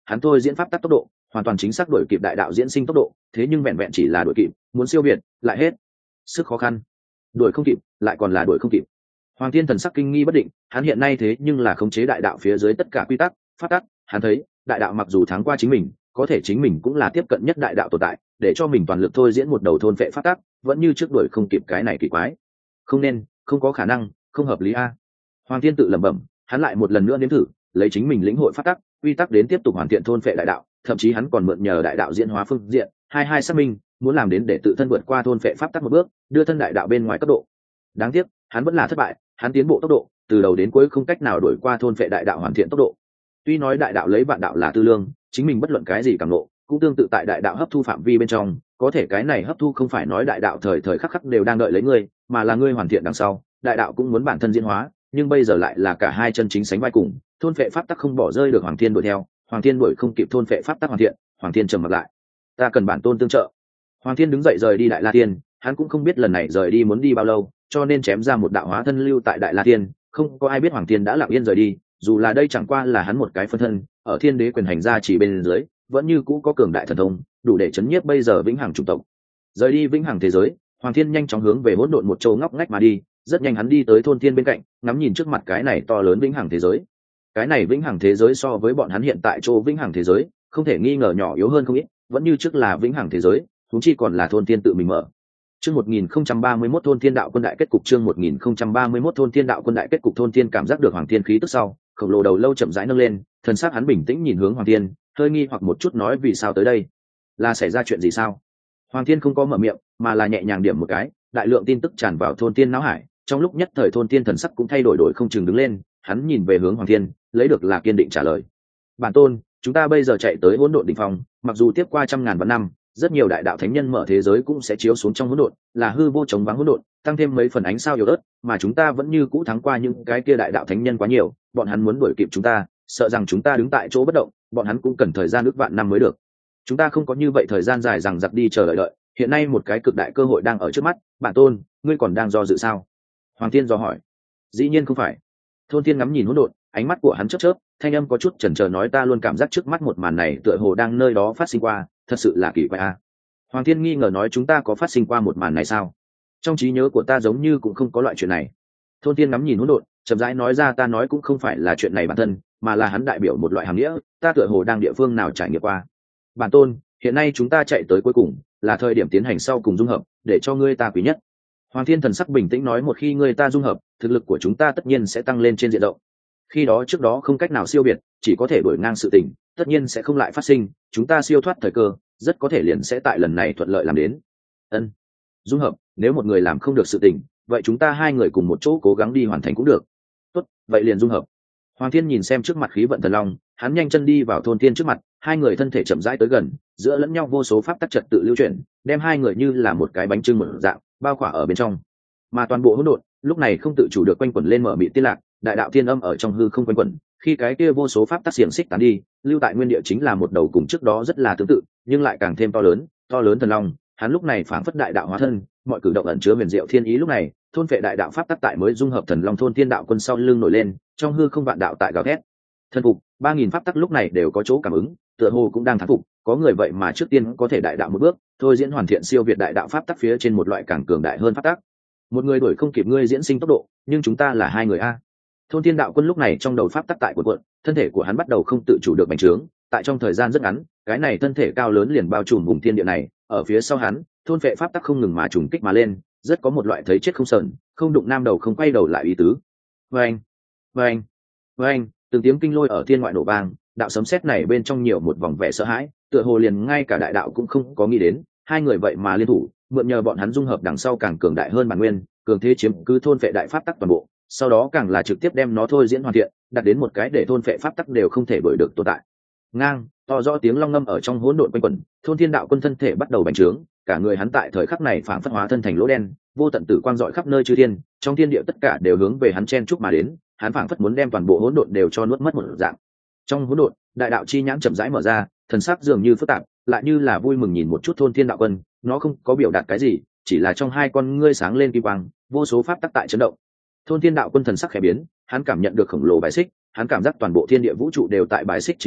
hắn thôi diễn pháp tắc tốc độ hoàn toàn chính xác đuổi kịp đại đạo diễn sinh tốc độ, thế nhưng vẹn vẹn chỉ là đuổi kịp, muốn siêu việt lại hết sức khó khăn. Đuổi không kịp, lại còn là đuổi không kịp. Hoàng Thiên thần sắc kinh nghi bất định, hắn hiện nay thế nhưng là khống chế đại đạo phía dưới tất cả quy tắc, pháp tắc, hắn thấy, đại đạo mặc dù thắng qua chính mình, có thể chính mình cũng là tiếp cận nhất đại đạo tồn tại, để cho mình toàn lực thôi diễn một đầu thôn phệ pháp tắc, vẫn như trước đuổi không kịp cái này kỳ quái. Không nên, không có khả năng, không hợp lý a. Hoàng Thiên tự lẩm bẩm, hắn lại một lần nữa nếm thử, lấy chính mình lĩnh hội pháp tắc, quy tắc đến tiếp tục hoàn thiện thôn phệ đại đạo, thậm chí hắn còn mượn nhờ đại đạo diễn hóa phương diện, hai xác minh, muốn làm đến để tự thân vượt qua thôn phệ pháp tắc một bước, đưa thân đại đạo bên ngoài cấp độ. Đáng tiếc, hắn vẫn là thất bại, hắn tiến bộ tốc độ từ đầu đến cuối không cách nào đuổi qua thôn phệ đại đạo hoàn thiện tốc độ. Tuy nói đại đạo lấy vạn đạo là tư lương, chính mình bất luận cái gì cảm ngộ, cũng tương tự tại đại đạo hấp thu phạm vi bên trong, có thể cái này hấp thu không phải nói đại đạo thời thời khắc khắc đều đang đợi lấy ngươi, mà là ngươi hoàn thiện đằng sau, đại đạo cũng muốn bản thân diễn hóa, nhưng bây giờ lại là cả hai chân chính sánh vai cùng, thôn phệ pháp tắc không bỏ rơi được Hoàng Thiên đuổi theo, Hoàng Thiên đuổi không kịp thôn phệ pháp tắc hoàn thiện, Hoàng Thiên trầm mặt lại. Ta cần bản tôn tương trợ. Hoàng Thiên đứng dậy rời đi Đại La Tiên, hắn cũng không biết lần này rời đi muốn đi bao lâu, cho nên chém ra một đạo hóa thân lưu tại Đại La Tiên, không có ai biết Hoàng Thiên đã lặng yên rời đi, dù là đây chẳng qua là hắn một cái phân thân, ở Thiên Đế quyền hành gia chỉ bên dưới, vẫn như cũ có cường đại thần thông, đủ để chấn nhiếp bây giờ vĩnh hằng chủng tộc. Rời đi vĩnh hằng thế giới, Hoàng Thiên nhanh chóng hướng về hỗn độn một châu ngóc ngách mà đi, rất nhanh hắn đi tới thôn thiên bên cạnh, ngắm nhìn trước mặt cái này to lớn vĩnh hằng thế giới. Cái này vĩnh hằng thế giới so với bọn hắn hiện tại chỗ vĩnh hằng thế giới, không thể nghi ngờ nhỏ yếu hơn không ít, vẫn như trước là vĩnh hằng thế giới, huống chi còn là thôn thiên tự mình mở. Chương 1031 thôn thiên đạo quân đại kết cục, chương 1031 thôn thiên đạo quân đại kết cục. Thôn thiên cảm giác được Hoàng Thiên khí tức sau, khổng lồ đầu lâu chậm rãi nâng lên, thần sắc hắn bình tĩnh nhìn hướng Hoàng Thiên, hơi nghi hoặc một chút nói vì sao tới đây, là xảy ra chuyện gì sao? Hoàng Thiên không có mở miệng, mà là nhẹ nhàng điểm một cái, đại lượng tin tức tràn vào thôn thiên não hải, trong lúc nhất thời thôn thiên thần sắc cũng thay đổi không chừng đứng lên, hắn nhìn về hướng Hoàng Thiên, lấy được là kiên định trả lời. Bản tôn, chúng ta bây giờ chạy tới hỗn độn đỉnh phong, mặc dù tiếp qua trăm ngàn vạn năm, rất nhiều đại đạo thánh nhân mở thế giới cũng sẽ chiếu xuống trong hỗn độn, là hư vô chống vắng hỗn độn, tăng thêm mấy phần ánh sao yếu ớt, mà chúng ta vẫn như cũ thắng qua những cái kia đại đạo thánh nhân quá nhiều, bọn hắn muốn đuổi kịp chúng ta, sợ rằng chúng ta đứng tại chỗ bất động, bọn hắn cũng cần thời gian ước vạn năm mới được. Chúng ta không có như vậy thời gian dài rằng giặc đi chờ đợi, hiện nay một cái cực đại cơ hội đang ở trước mắt, bản tôn, ngươi còn đang do dự sao? Hoàng Thiên dò hỏi. Dĩ nhiên không phải. Thôn Thiên ngắm nhìn hỗn độn, ánh mắt của hắn chớp chớp, thanh âm có chút chần chờ nói ta luôn cảm giác trước mắt một màn này tựa hồ đang nơi đó phát sinh qua, thật sự là kỳ quái a. Hoàng Thiên nghi ngờ nói chúng ta có phát sinh qua một màn này sao? Trong trí nhớ của ta giống như cũng không có loại chuyện này. Thôn Thiên ngắm nhìn hỗn độn, chậm rãi nói ra ta nói cũng không phải là chuyện này bản thân, mà là hắn đại biểu một loại hàm nghĩa, ta tựa hồ đang địa phương nào trải nghiệm qua. Bản tôn, hiện nay chúng ta chạy tới cuối cùng, là thời điểm tiến hành sau cùng dung hợp, để cho ngươi ta quý nhất. Hoàng Thiên thần sắc bình tĩnh nói một khi ngươi ta dung hợp, thực lực của chúng ta tất nhiên sẽ tăng lên trên diện rộng. Khi đó trước đó không cách nào siêu biệt, chỉ có thể đuổi ngang sự tình, tất nhiên sẽ không lại phát sinh, chúng ta siêu thoát thời cơ, rất có thể liền sẽ tại lần này thuận lợi làm đến. Ân, dung hợp, nếu một người làm không được sự tình, vậy chúng ta hai người cùng một chỗ cố gắng đi hoàn thành cũng được. Tốt, vậy liền dung hợp. Hoàng Thiên nhìn xem trước mặt khí vận thần long, hắn nhanh chân đi vào thôn thiên trước mặt, hai người thân thể chậm rãi tới gần, giữa lẫn nhau vô số pháp tắc trật tự lưu chuyển, đem hai người như là một cái bánh trưng mở dạng, bao khỏa ở bên trong. Mà toàn bộ hỗn độn, lúc này không tự chủ được quanh quẩn lên mở mịt tiên lạc, đại đạo thiên âm ở trong hư không quanh quẩn, khi cái kia vô số pháp tắc xiềng xích tán đi, lưu tại nguyên địa chính là một đầu cùng trước đó rất là tương tự, nhưng lại càng thêm to lớn thần long, hắn lúc này phảng phất đại đạo hóa thân, mọi cử động ẩn chứa huyền diệu thiên ý lúc này, thôn phệ đại đạo pháp tắc tại mới dung hợp thần long thôn thiên đạo quân sau lưng nổi lên, trong hư không vạn đạo tại gào thét. Thần phục, 3000 pháp tắc lúc này đều có chỗ cảm ứng, tựa hồ cũng đang thán phục, có người vậy mà trước tiên có thể đại đạo một bước, thôi diễn hoàn thiện siêu việt đại đạo pháp tắc phía trên một loại càng cường đại hơn pháp tắc. Một người đuổi không kịp ngươi diễn sinh tốc độ, nhưng chúng ta là hai người a. Thôn thiên đạo quân lúc này trong đầu pháp tắc tại cuộn, thân thể của hắn bắt đầu không tự chủ được bành trướng, tại trong thời gian rất ngắn, cái này thân thể cao lớn liền bao trùm vùng thiên địa này, ở phía sau hắn, thôn phệ pháp tắc không ngừng mà trùng kích mà lên, rất có một loại thấy chết không sờn, không đụng nam đầu không quay đầu lại ý tứ. Vâng, vâng, vâng, từng tiếng kinh lôi ở thiên ngoại nổ vang, đạo sấm sét này bên trong nhiều một vòng vẻ sợ hãi, tựa hồ liền ngay cả đại đạo cũng không có nghĩ đến, hai người vậy mà liên thủ, mượn nhờ bọn hắn dung hợp đằng sau càng cường đại hơn bản nguyên, cường thế chiếm cứ thôn phệ đại pháp tắc toàn bộ, sau đó càng là trực tiếp đem nó thôi diễn hoàn thiện, đạt đến một cái để thôn phệ pháp tắc đều không thể đuổi được tồn tại. Ngang, to rõ tiếng long ngâm ở trong hỗn độn quanh quẩn, thôn thiên đạo quân thân thể bắt đầu bành trướng, cả người hắn tại thời khắc này phảng phất hóa thân thành lỗ đen, vô tận tử quang rọi khắp nơi chư thiên, trong thiên địa tất cả đều hướng về hắn chen chúc mà đến, hắn phảng phất muốn đem toàn bộ hỗn độn đều cho nuốt mất một dạng. Trong hỗn độn, đại đạo chi nhãn chậm rãi mở ra, thần sắc dường như phức tạp, lại như là vui mừng nhìn một chút thôn thiên đạo quân, nó không có biểu đạt cái gì, chỉ là trong hai con ngươi sáng lên kim quang, vô số pháp tắc tại chấn động. Thôn thiên đạo quân thần sắc khẽ biến, hắn cảm nhận được khổng lồ bài xích, hắn cảm giác toàn bộ thiên địa vũ trụ đều tại bài xích chính mình,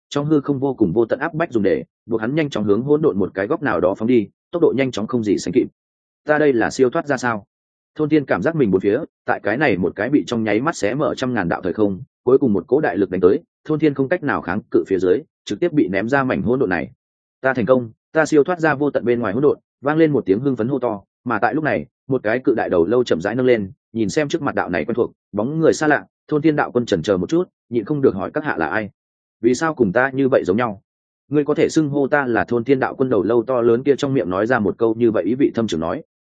trong hư không vô cùng vô tận áp bách dùng để buộc hắn nhanh chóng hướng hỗn độn một cái góc nào đó phóng đi, tốc độ nhanh chóng không gì sánh kịp. Ta đây là siêu thoát ra sao? Thôn Thiên cảm giác mình bốn phía, tại cái này một cái bị trong nháy mắt xé mở trăm ngàn đạo thời không, cuối cùng một cỗ đại lực đánh tới, Thôn Thiên không cách nào kháng cự phía dưới, trực tiếp bị ném ra mảnh hỗn độn này. Ta thành công, ta siêu thoát ra vô tận bên ngoài hỗn độn, vang lên một tiếng hưng phấn hô to, mà tại lúc này, một cái cự đại đầu lâu chậm rãi nâng lên, nhìn xem trước mặt đạo này quen thuộc, bóng người xa lạ, Thôn Thiên đạo quân chần chờ một chút, nhịn không được hỏi các hạ là ai? Vì sao cùng ta như vậy giống nhau? Ngươi có thể xưng hô ta là Thôn Thiên đạo quân đầu lâu to lớn kia trong miệng nói ra một câu như vậy ý vị thâm trường nói,